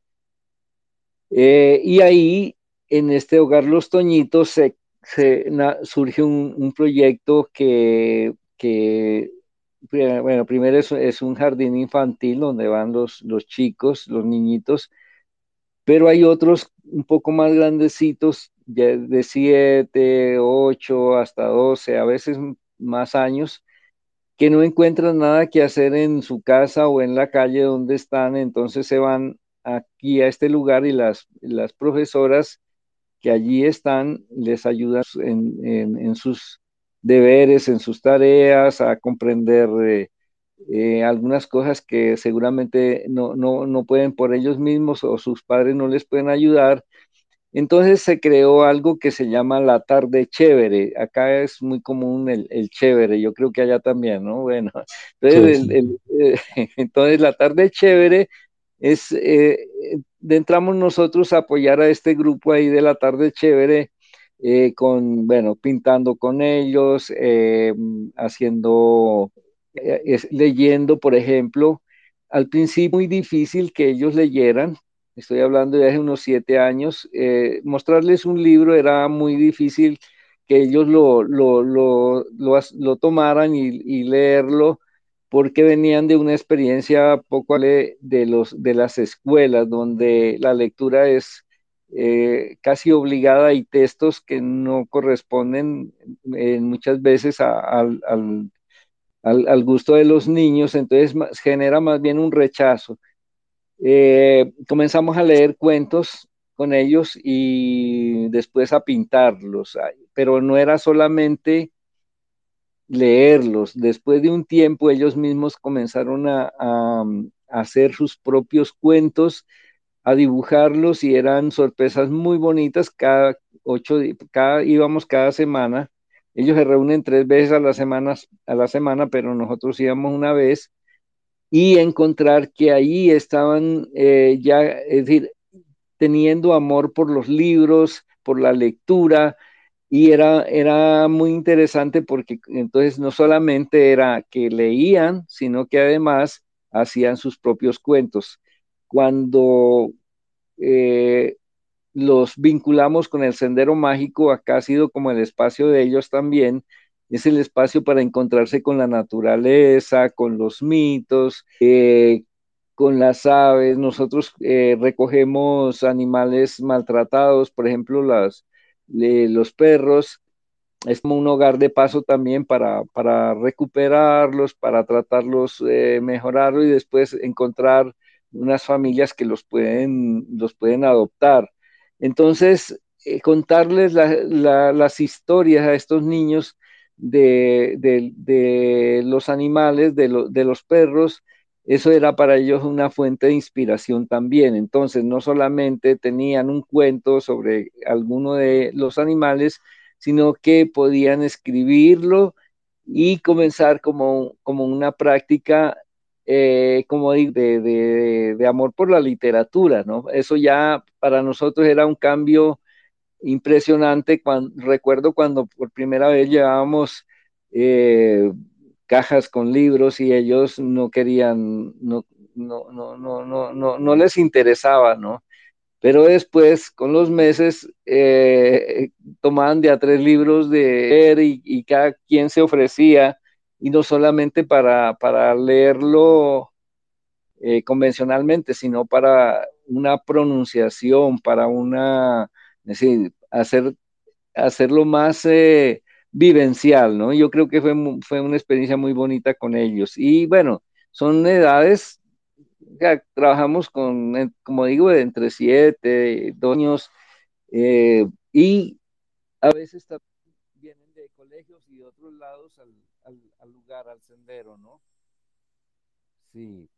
Eh, y ahí, en este hogar Los Toñitos, se, se na, surge un, un, proyecto que, que, bueno, primero es, es, un jardín infantil donde van los, los chicos, los niñitos, pero hay otros un poco más grandecitos, de, de siete, ocho, hasta doce, a veces más años, que no encuentran nada que hacer en su casa o en la calle donde están, entonces se van aquí a este lugar y las, las profesoras que allí están les ayudan en, en, en sus deberes, en sus tareas, a comprender eh, eh, algunas cosas que seguramente no, no, no pueden por ellos mismos o sus padres no les pueden ayudar. Entonces se creó algo que se llama la tarde chévere. Acá es muy común el, el chévere, yo creo que allá también, ¿no? Bueno, Sí, entonces, el, sí. el, eh, entonces la tarde chévere es, eh, entramos nosotros a apoyar a este grupo ahí de la tarde chévere, eh, con, bueno, pintando con ellos, eh, haciendo, eh, es, leyendo, por ejemplo. Al principio muy difícil que ellos leyeran, estoy hablando de hace unos siete años, eh, mostrarles un libro era muy difícil que ellos lo, lo, lo, lo, lo tomaran y, y, leerlo, porque venían de una experiencia poco de, los, de las escuelas, donde la lectura es eh, casi obligada y textos que no corresponden eh, muchas veces a, a, al, al, al gusto de los niños, entonces genera más bien un rechazo. Eh, comenzamos a leer cuentos con ellos y después a pintarlos, pero no era solamente leerlos. Después de un tiempo ellos mismos comenzaron a, a, a hacer sus propios cuentos, a dibujarlos, y eran sorpresas muy bonitas. Cada ocho, cada, íbamos cada semana. Ellos se reúnen tres veces a la semana, a la semana, pero nosotros íbamos una vez, y encontrar que ahí estaban eh, ya, es decir, teniendo amor por los libros, por la lectura, y era, era muy interesante porque entonces no solamente era que leían, sino que además hacían sus propios cuentos. Cuando eh, los vinculamos con el Sendero Mágico, acá ha sido como el espacio de ellos también, es el espacio para encontrarse con la naturaleza, con los mitos, eh, con las aves. Nosotros eh, recogemos animales maltratados, por ejemplo, las, eh, los perros. Es como un hogar de paso también para, para recuperarlos, para tratarlos, eh, mejorarlos, y después encontrar unas familias que los pueden, los pueden adoptar. Entonces, eh, contarles la, la, las historias a estos niños de, de, de los animales, de, lo, de los perros, eso era para ellos una fuente de inspiración también. Entonces, no solamente tenían un cuento sobre alguno de los animales, sino que podían escribirlo y comenzar como, como una práctica eh, como de, de, de, amor por la literatura, ¿no? Eso ya para nosotros era un cambio impresionante. Cuando, recuerdo cuando por primera vez llevábamos eh, cajas con libros y ellos no querían, no, no, no, no, no, no, no les interesaba, ¿no? Pero después, con los meses, eh, tomaban de a tres libros de leer y, y cada quien se ofrecía, y no solamente para, para leerlo eh, convencionalmente, sino para una pronunciación, para una, es decir, hacer, hacerlo más eh, vivencial, ¿no? Yo creo que fue, fue una experiencia muy bonita con ellos. Y bueno, son edades, ya, trabajamos con, como digo, de entre siete, dos años, eh, y a veces también vienen de colegios y de otros lados al, al, al lugar, al sendero, ¿no? Sí.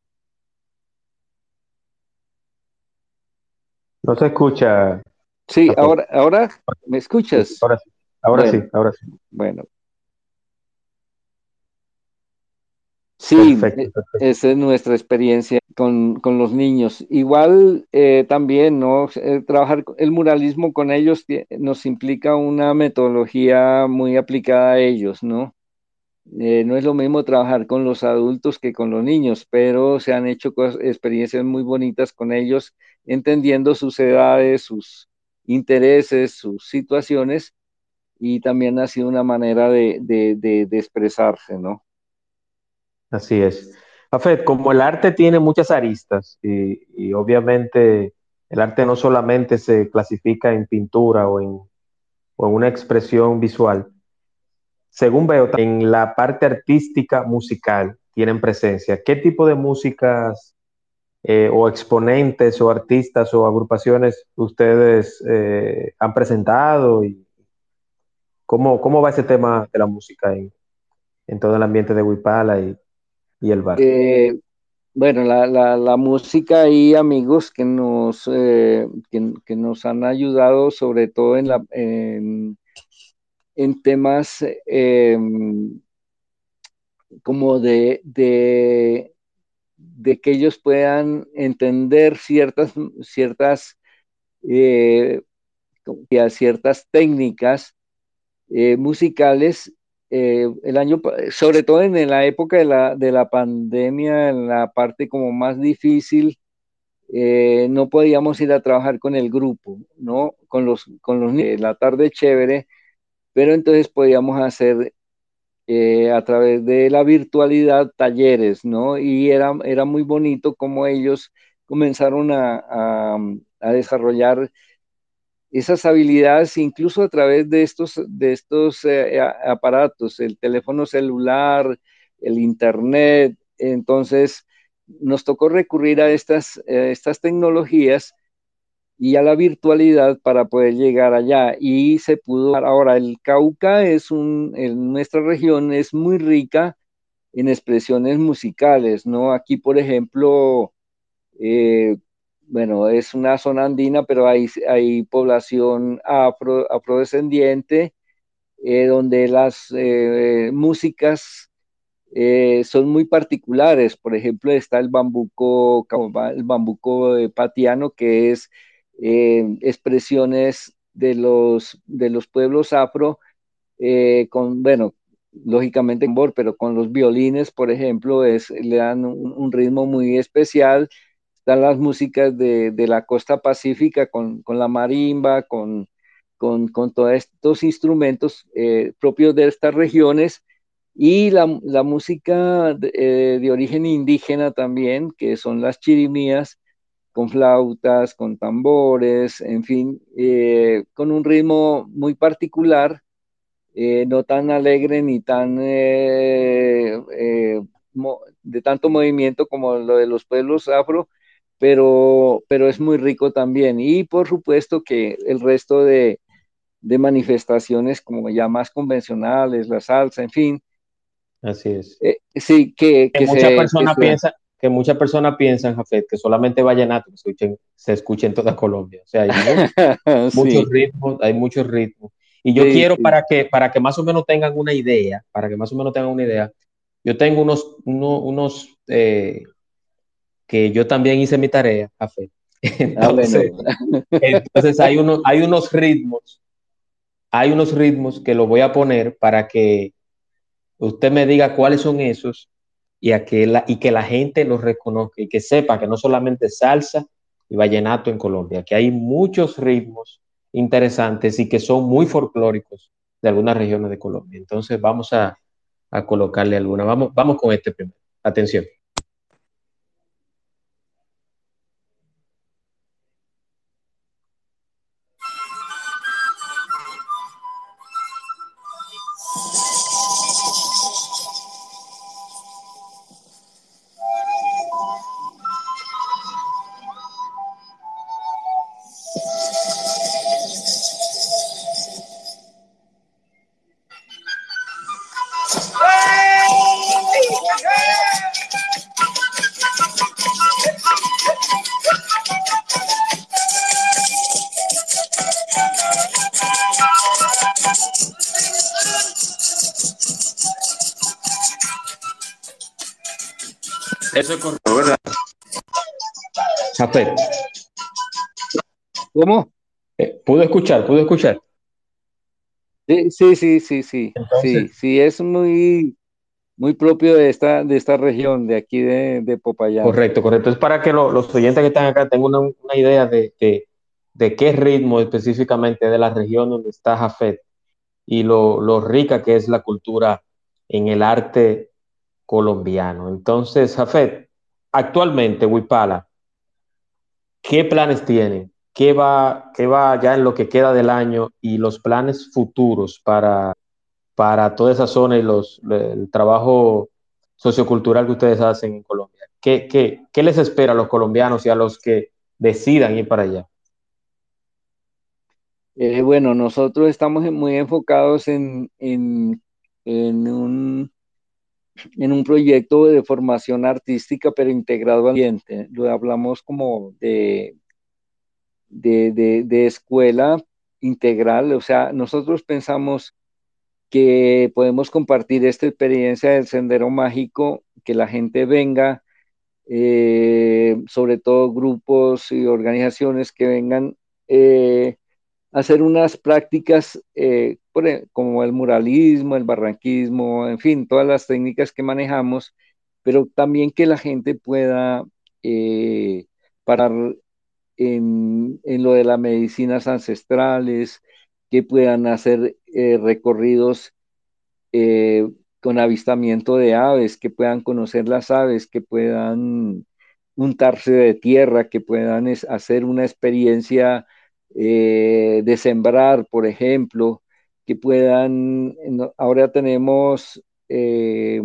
No se escucha, Sí, Jafet. ahora, ahora, ¿me Sí, escuchas? ahora sí, ahora sí, Bueno, ahora sí. bueno. Sí, Perfecto, e- perfecto. esa es nuestra experiencia con, con los niños. Igual eh, también, ¿no? Eh, trabajar co- el muralismo con ellos tie- nos implica una metodología muy aplicada a ellos, ¿no? Eh, no es lo mismo trabajar con los adultos que con los niños, pero se han hecho cos- experiencias muy bonitas con ellos, entendiendo sus edades, sus intereses, sus situaciones, y también ha sido una manera de, de, de, de expresarse, ¿no? Así es. Jafet, como el arte tiene muchas aristas y, y obviamente el arte no solamente se clasifica en pintura o en, o en una expresión visual, según veo, en la parte artística musical tienen presencia. ¿Qué tipo de músicas eh, o exponentes o artistas o agrupaciones ustedes eh, han presentado y cómo, cómo va ese tema de la música en, en todo el ambiente de Huipala y, y el bar? Eh, bueno, la, la, la música y amigos que nos, eh, que, que nos han ayudado sobre todo en, la, en, en temas eh, como de, de, de que ellos puedan entender ciertas, ciertas, eh, ciertas técnicas eh, musicales. Eh, el año, sobre todo en la época de la, de la pandemia, en la parte como más difícil, eh, no podíamos ir a trabajar con el grupo, ¿no? Con los, con los niños, la tarde chévere, pero entonces podíamos hacer eh, a través de la virtualidad talleres, ¿no? Y era, era muy bonito como ellos comenzaron a, a, a desarrollar esas habilidades incluso a través de estos, de estos eh, aparatos, el teléfono celular, el internet. Entonces nos tocó recurrir a estas, eh, estas tecnologías y a la virtualidad para poder llegar allá, y se pudo. Ahora, el Cauca es un, en nuestra región es muy rica en expresiones musicales, ¿no? Aquí, por ejemplo, eh, bueno, es una zona andina, pero hay, hay población afro, afrodescendiente, eh, donde las eh, músicas eh, son muy particulares. Por ejemplo, está el bambuco, el bambuco eh, patiano, que es eh, expresiones de los, de los pueblos afro, eh, con, bueno, lógicamente tambor, pero con los violines, por ejemplo, es, le dan un, un ritmo muy especial. Están las músicas de, de la costa pacífica con, con la marimba, con, con, con todos estos instrumentos eh, propios de estas regiones, y la, la música de, eh, de origen indígena también, que son las chirimías, con flautas, con tambores, en fin, eh, con un ritmo muy particular, eh, no tan alegre ni tan eh, eh, mo- de tanto movimiento como lo de los pueblos afro, pero, pero es muy rico también. Y por supuesto que el resto de, de manifestaciones como ya más convencionales, la salsa, en fin, Así es. eh, sí, que, Que que muchas se, que personas se piensan, que muchas personas piensan, Jafet, que solamente vallenato se escucha, en- se escucha en toda Colombia. O sea, hay muchos, muchos sí, ritmos, hay muchos ritmos. Y yo Sí, quiero sí. para que, para que más o menos tengan una idea, para que más o menos tengan una idea, yo tengo unos, uno- unos eh, que yo también hice mi tarea, Jafé. Ah, Entonces, bueno. entonces hay unos, hay unos ritmos, hay unos ritmos que lo voy a poner para que usted me diga cuáles son esos y, a que la, y que la gente los reconozca y que sepa que no solamente salsa y vallenato en Colombia, que hay muchos ritmos interesantes y que son muy folclóricos de algunas regiones de Colombia. Entonces vamos a, a colocarle alguna. Vamos, vamos con este primero. Atención. Eso es correcto, ¿verdad? Jafet, ¿Cómo? eh, pudo escuchar, pudo escuchar. Sí, sí, sí, sí, sí, sí, Entonces, sí, es muy, muy propio de esta, de esta región, de aquí de, de Popayán. correcto, correcto. Es para que lo- los oyentes que están acá tengan una, una idea de, de, de qué ritmo específicamente de la región donde está Jafet y lo, lo rica que es la cultura en el arte colombiano. Entonces, Jafet, actualmente, Huipala, ¿qué planes tienen? ¿Qué va, qué va ya en lo que queda del año y los planes futuros para, para toda esa zona y los, el trabajo sociocultural que ustedes hacen en Colombia? ¿Qué, qué, qué les espera a los colombianos y a los que decidan ir para allá? Eh, bueno, nosotros estamos en- muy enfocados en, en, en un, en un proyecto de formación artística, pero integrado al ambiente. Lo hablamos como de, de, de, de escuela integral, o sea, nosotros pensamos que podemos compartir esta experiencia del Sendero Mágico, que la gente venga, eh, sobre todo grupos y organizaciones que vengan eh, a hacer unas prácticas eh, por e- como el muralismo, el barranquismo, en fin, todas las técnicas que manejamos, pero también que la gente pueda eh, parar en, en lo de las medicinas ancestrales, que puedan hacer eh, recorridos eh, con avistamiento de aves, que puedan conocer las aves, que puedan untarse de tierra, que puedan es- hacer una experiencia eh, de sembrar, por ejemplo, que puedan, no- ahora tenemos eh,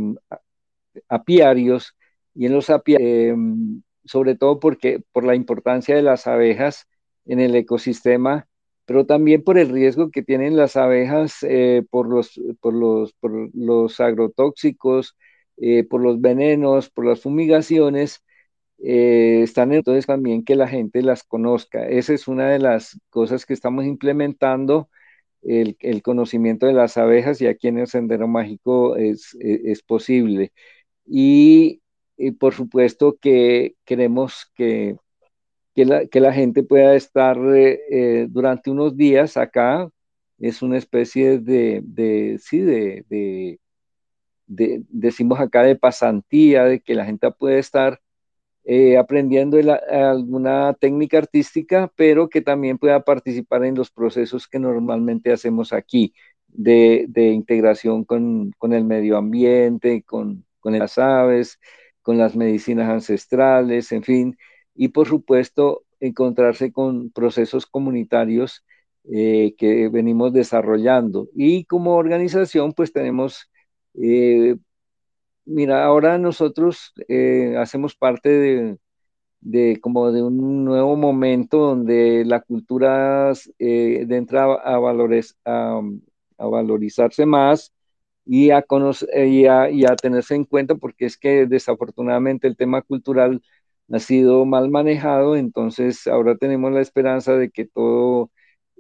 apiarios y en los apiarios, eh, sobre todo porque por la importancia de las abejas en el ecosistema, pero también por el riesgo que tienen las abejas eh, por, los, por, los, por los agrotóxicos, eh, por los venenos, por las fumigaciones, eh, están entonces también que la gente las conozca. Esa es una de las cosas que estamos implementando, el, el conocimiento de las abejas, y aquí en el Sendero Mágico es, es, es posible. Y, y, por supuesto que queremos que, que, la, que la gente pueda estar eh, eh, durante unos días acá. Es una especie de, de sí, de, de, de, decimos acá de pasantía, de que la gente puede estar eh, aprendiendo el, alguna técnica artística, pero que también pueda participar en los procesos que normalmente hacemos aquí, de, de integración con, con, el medio ambiente, con, con las aves, con las medicinas ancestrales, en fin, y por supuesto encontrarse con procesos comunitarios eh, que venimos desarrollando. Y como organización, pues tenemos eh, mira, ahora nosotros eh, hacemos parte de, de como de un nuevo momento donde la cultura eh, entra a, valores, a, a valorizarse más y a, conocer, y, a, y a tenerse en cuenta, porque es que desafortunadamente el tema cultural ha sido mal manejado. Entonces ahora tenemos la esperanza de que todo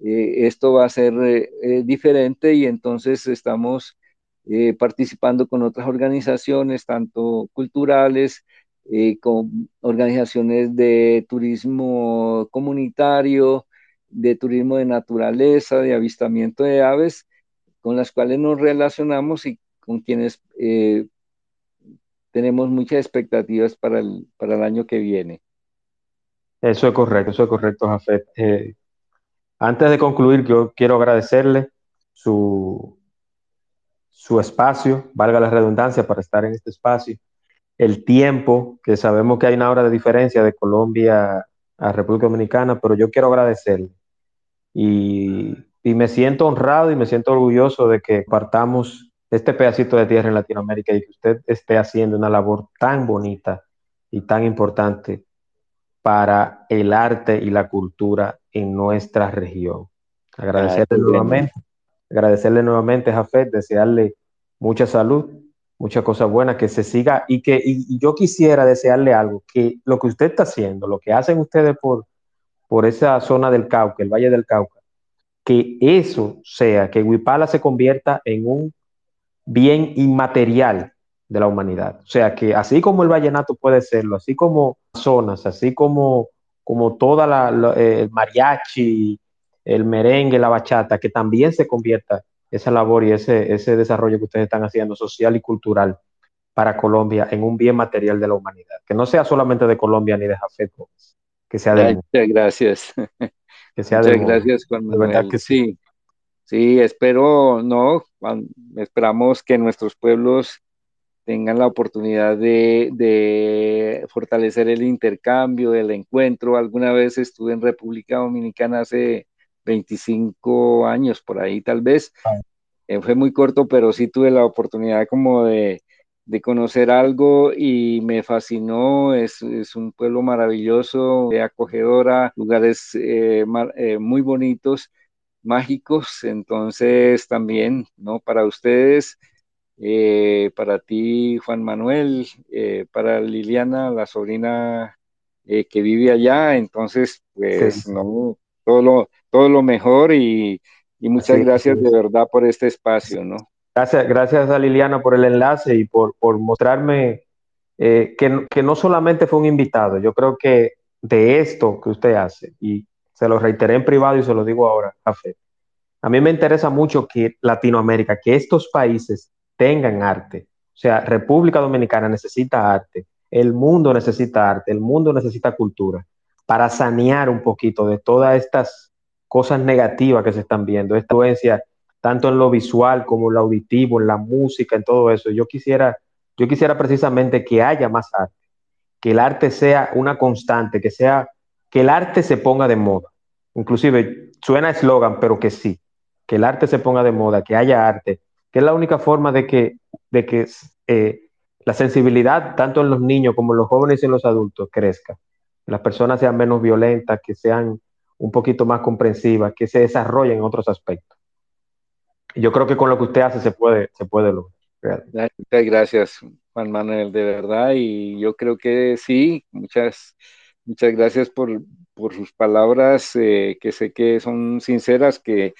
eh, esto va a ser eh, eh, diferente y entonces estamos eh, participando con otras organizaciones, tanto culturales, eh, con organizaciones de turismo comunitario, de turismo de naturaleza, de avistamiento de aves, con las cuales nos relacionamos y con quienes eh, tenemos muchas expectativas para el, para el año que viene. Eso es correcto, eso es correcto, Jafet. Eh, antes de concluir, yo quiero agradecerle su, su espacio, valga la redundancia, para estar en este espacio, el tiempo, que sabemos que hay una hora de diferencia de Colombia a República Dominicana, pero yo quiero agradecerle. Y, y me siento honrado y me siento orgulloso de que partamos este pedacito de tierra en Latinoamérica y que usted esté haciendo una labor tan bonita y tan importante para el arte y la cultura en nuestra región. Ah, Agradecerle qué bueno. nuevamente, agradecerle nuevamente, Jafet, desearle mucha salud, muchas cosas buenas, que se siga y que y, y yo quisiera desearle algo, que lo que usted está haciendo, lo que hacen ustedes por, por esa zona del Cauca, el Valle del Cauca, que eso sea, que Huipala se convierta en un bien inmaterial de la humanidad. O sea, que así como el vallenato puede serlo, así como zonas, así como, como toda la, la, eh, el mariachi, el merengue, la bachata, que también se convierta esa labor y ese, ese desarrollo que ustedes están haciendo social y cultural para Colombia en un bien material de la humanidad. Que no sea solamente de Colombia ni de Jafet Gómez, que sea del Ay, mundo, muchas gracias. que sea del Muchas mundo. gracias, Juan De verdad Manuel. que sí. Sí, sí, espero, no, Juan, esperamos que nuestros pueblos tengan la oportunidad de, de fortalecer el intercambio, el encuentro. Alguna vez estuve en República Dominicana hace veinticinco años, por ahí tal vez. Eh, fue muy corto, pero sí tuve la oportunidad como de, de conocer algo y me fascinó. Es, es un pueblo maravilloso, de acogedora, lugares eh, mar- eh, muy bonitos, mágicos. Entonces también, ¿no? Para ustedes, eh, para ti, Juan Manuel, eh, para Liliana, la sobrina eh, que vive allá. Entonces, Sí, pues, sí. no, todo lo, todo lo mejor y, y Así muchas es, así gracias de es. verdad por este espacio, ¿no? Gracias, gracias a Liliana por el enlace y por, por mostrarme eh, que, que no solamente fue un invitado, yo creo que de esto que usted hace, y se lo reiteré en privado y se lo digo ahora, Café, a mí me interesa mucho que Latinoamérica, que estos países tengan arte. O sea, República Dominicana necesita arte, el mundo necesita arte, el mundo necesita cultura para sanear un poquito de todas estas cosas negativas que se están viendo, esta influencia tanto en lo visual como en lo auditivo, en la música, en todo eso. Yo quisiera, yo quisiera precisamente que haya más arte, que el arte sea una constante, que sea, que el arte se ponga de moda. Inclusive suena eslogan, pero que sí, que el arte se ponga de moda, que haya arte, que es la única forma de que, de que eh, la sensibilidad, tanto en los niños como en los jóvenes y en los adultos, crezca. Que las personas sean menos violentas, que sean un poquito más comprensivas, que se desarrollen en otros aspectos. Y yo creo que con lo que usted hace se puede, se puede lograr. Realmente. Ay, muchas gracias, Juan Manuel, de verdad. Y yo creo que sí, muchas, muchas gracias por, por sus palabras, eh, que sé que son sinceras, que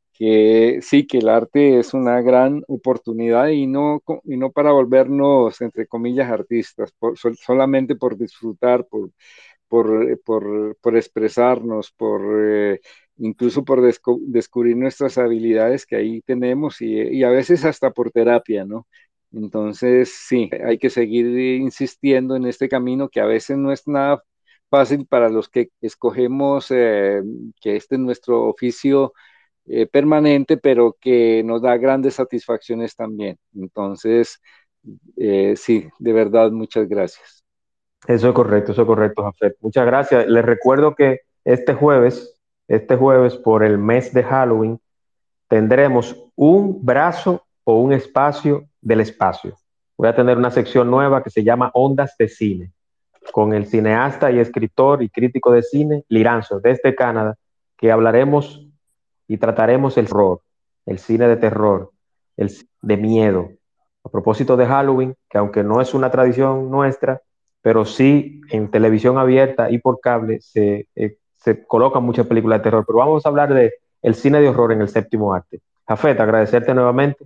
que sí, que el arte es una gran oportunidad y no, co- y no para volvernos, entre comillas, artistas, por- sol- solamente por disfrutar, por, por, eh, por, por expresarnos, por eh, incluso por desco- descubrir nuestras habilidades que ahí tenemos y, y a veces hasta por terapia, ¿no? Entonces, sí, hay que seguir insistiendo en este camino que a veces no es nada fácil para los que escogemos eh, que este es nuestro oficio eh, permanente, pero que nos da grandes satisfacciones también. Entonces, eh, sí, de verdad, muchas gracias. Eso es correcto, eso es correcto, Jafet. Muchas gracias. Les recuerdo que este jueves, este jueves por el mes de Halloween, tendremos un brazo o un espacio del espacio. Voy a tener una sección nueva que se llama Ondas de Cine, con el cineasta y escritor y crítico de cine Liranzo, desde Canadá, que hablaremos y trataremos el horror, el cine de terror, el cine de miedo. A propósito de Halloween, que aunque no es una tradición nuestra, pero sí en televisión abierta y por cable se, eh, se colocan muchas películas de terror. Pero vamos a hablar de el cine de horror en el séptimo arte. Jafet, agradecerte nuevamente.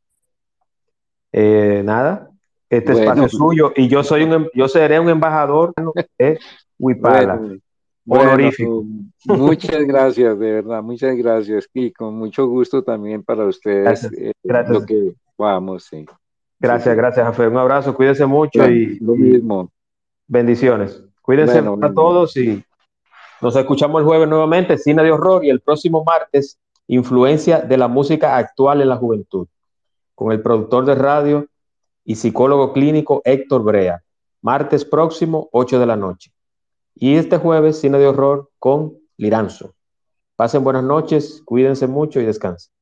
Eh, nada, este Bueno, espacio es suyo y yo soy un, yo seré un embajador de Huipala, bueno, bueno, honorífico. muchas gracias, de verdad, muchas gracias. Y con mucho gusto también para ustedes, Gracias, eh, lo gracias, que vamos, sí. Sí, gracias, sí. gracias, Jafet. Un abrazo, cuídense mucho Bueno, y, lo y mismo. bendiciones. Cuídense Bueno, a bueno. todos y nos escuchamos el jueves nuevamente, Cine de Horror, y el próximo martes, Influencia de la música actual en la juventud, con el productor de radio y psicólogo clínico Héctor Brea. Martes próximo, ocho de la noche. Y este jueves, Cine de Horror con Liranzo. Pasen buenas noches, cuídense mucho y descansen.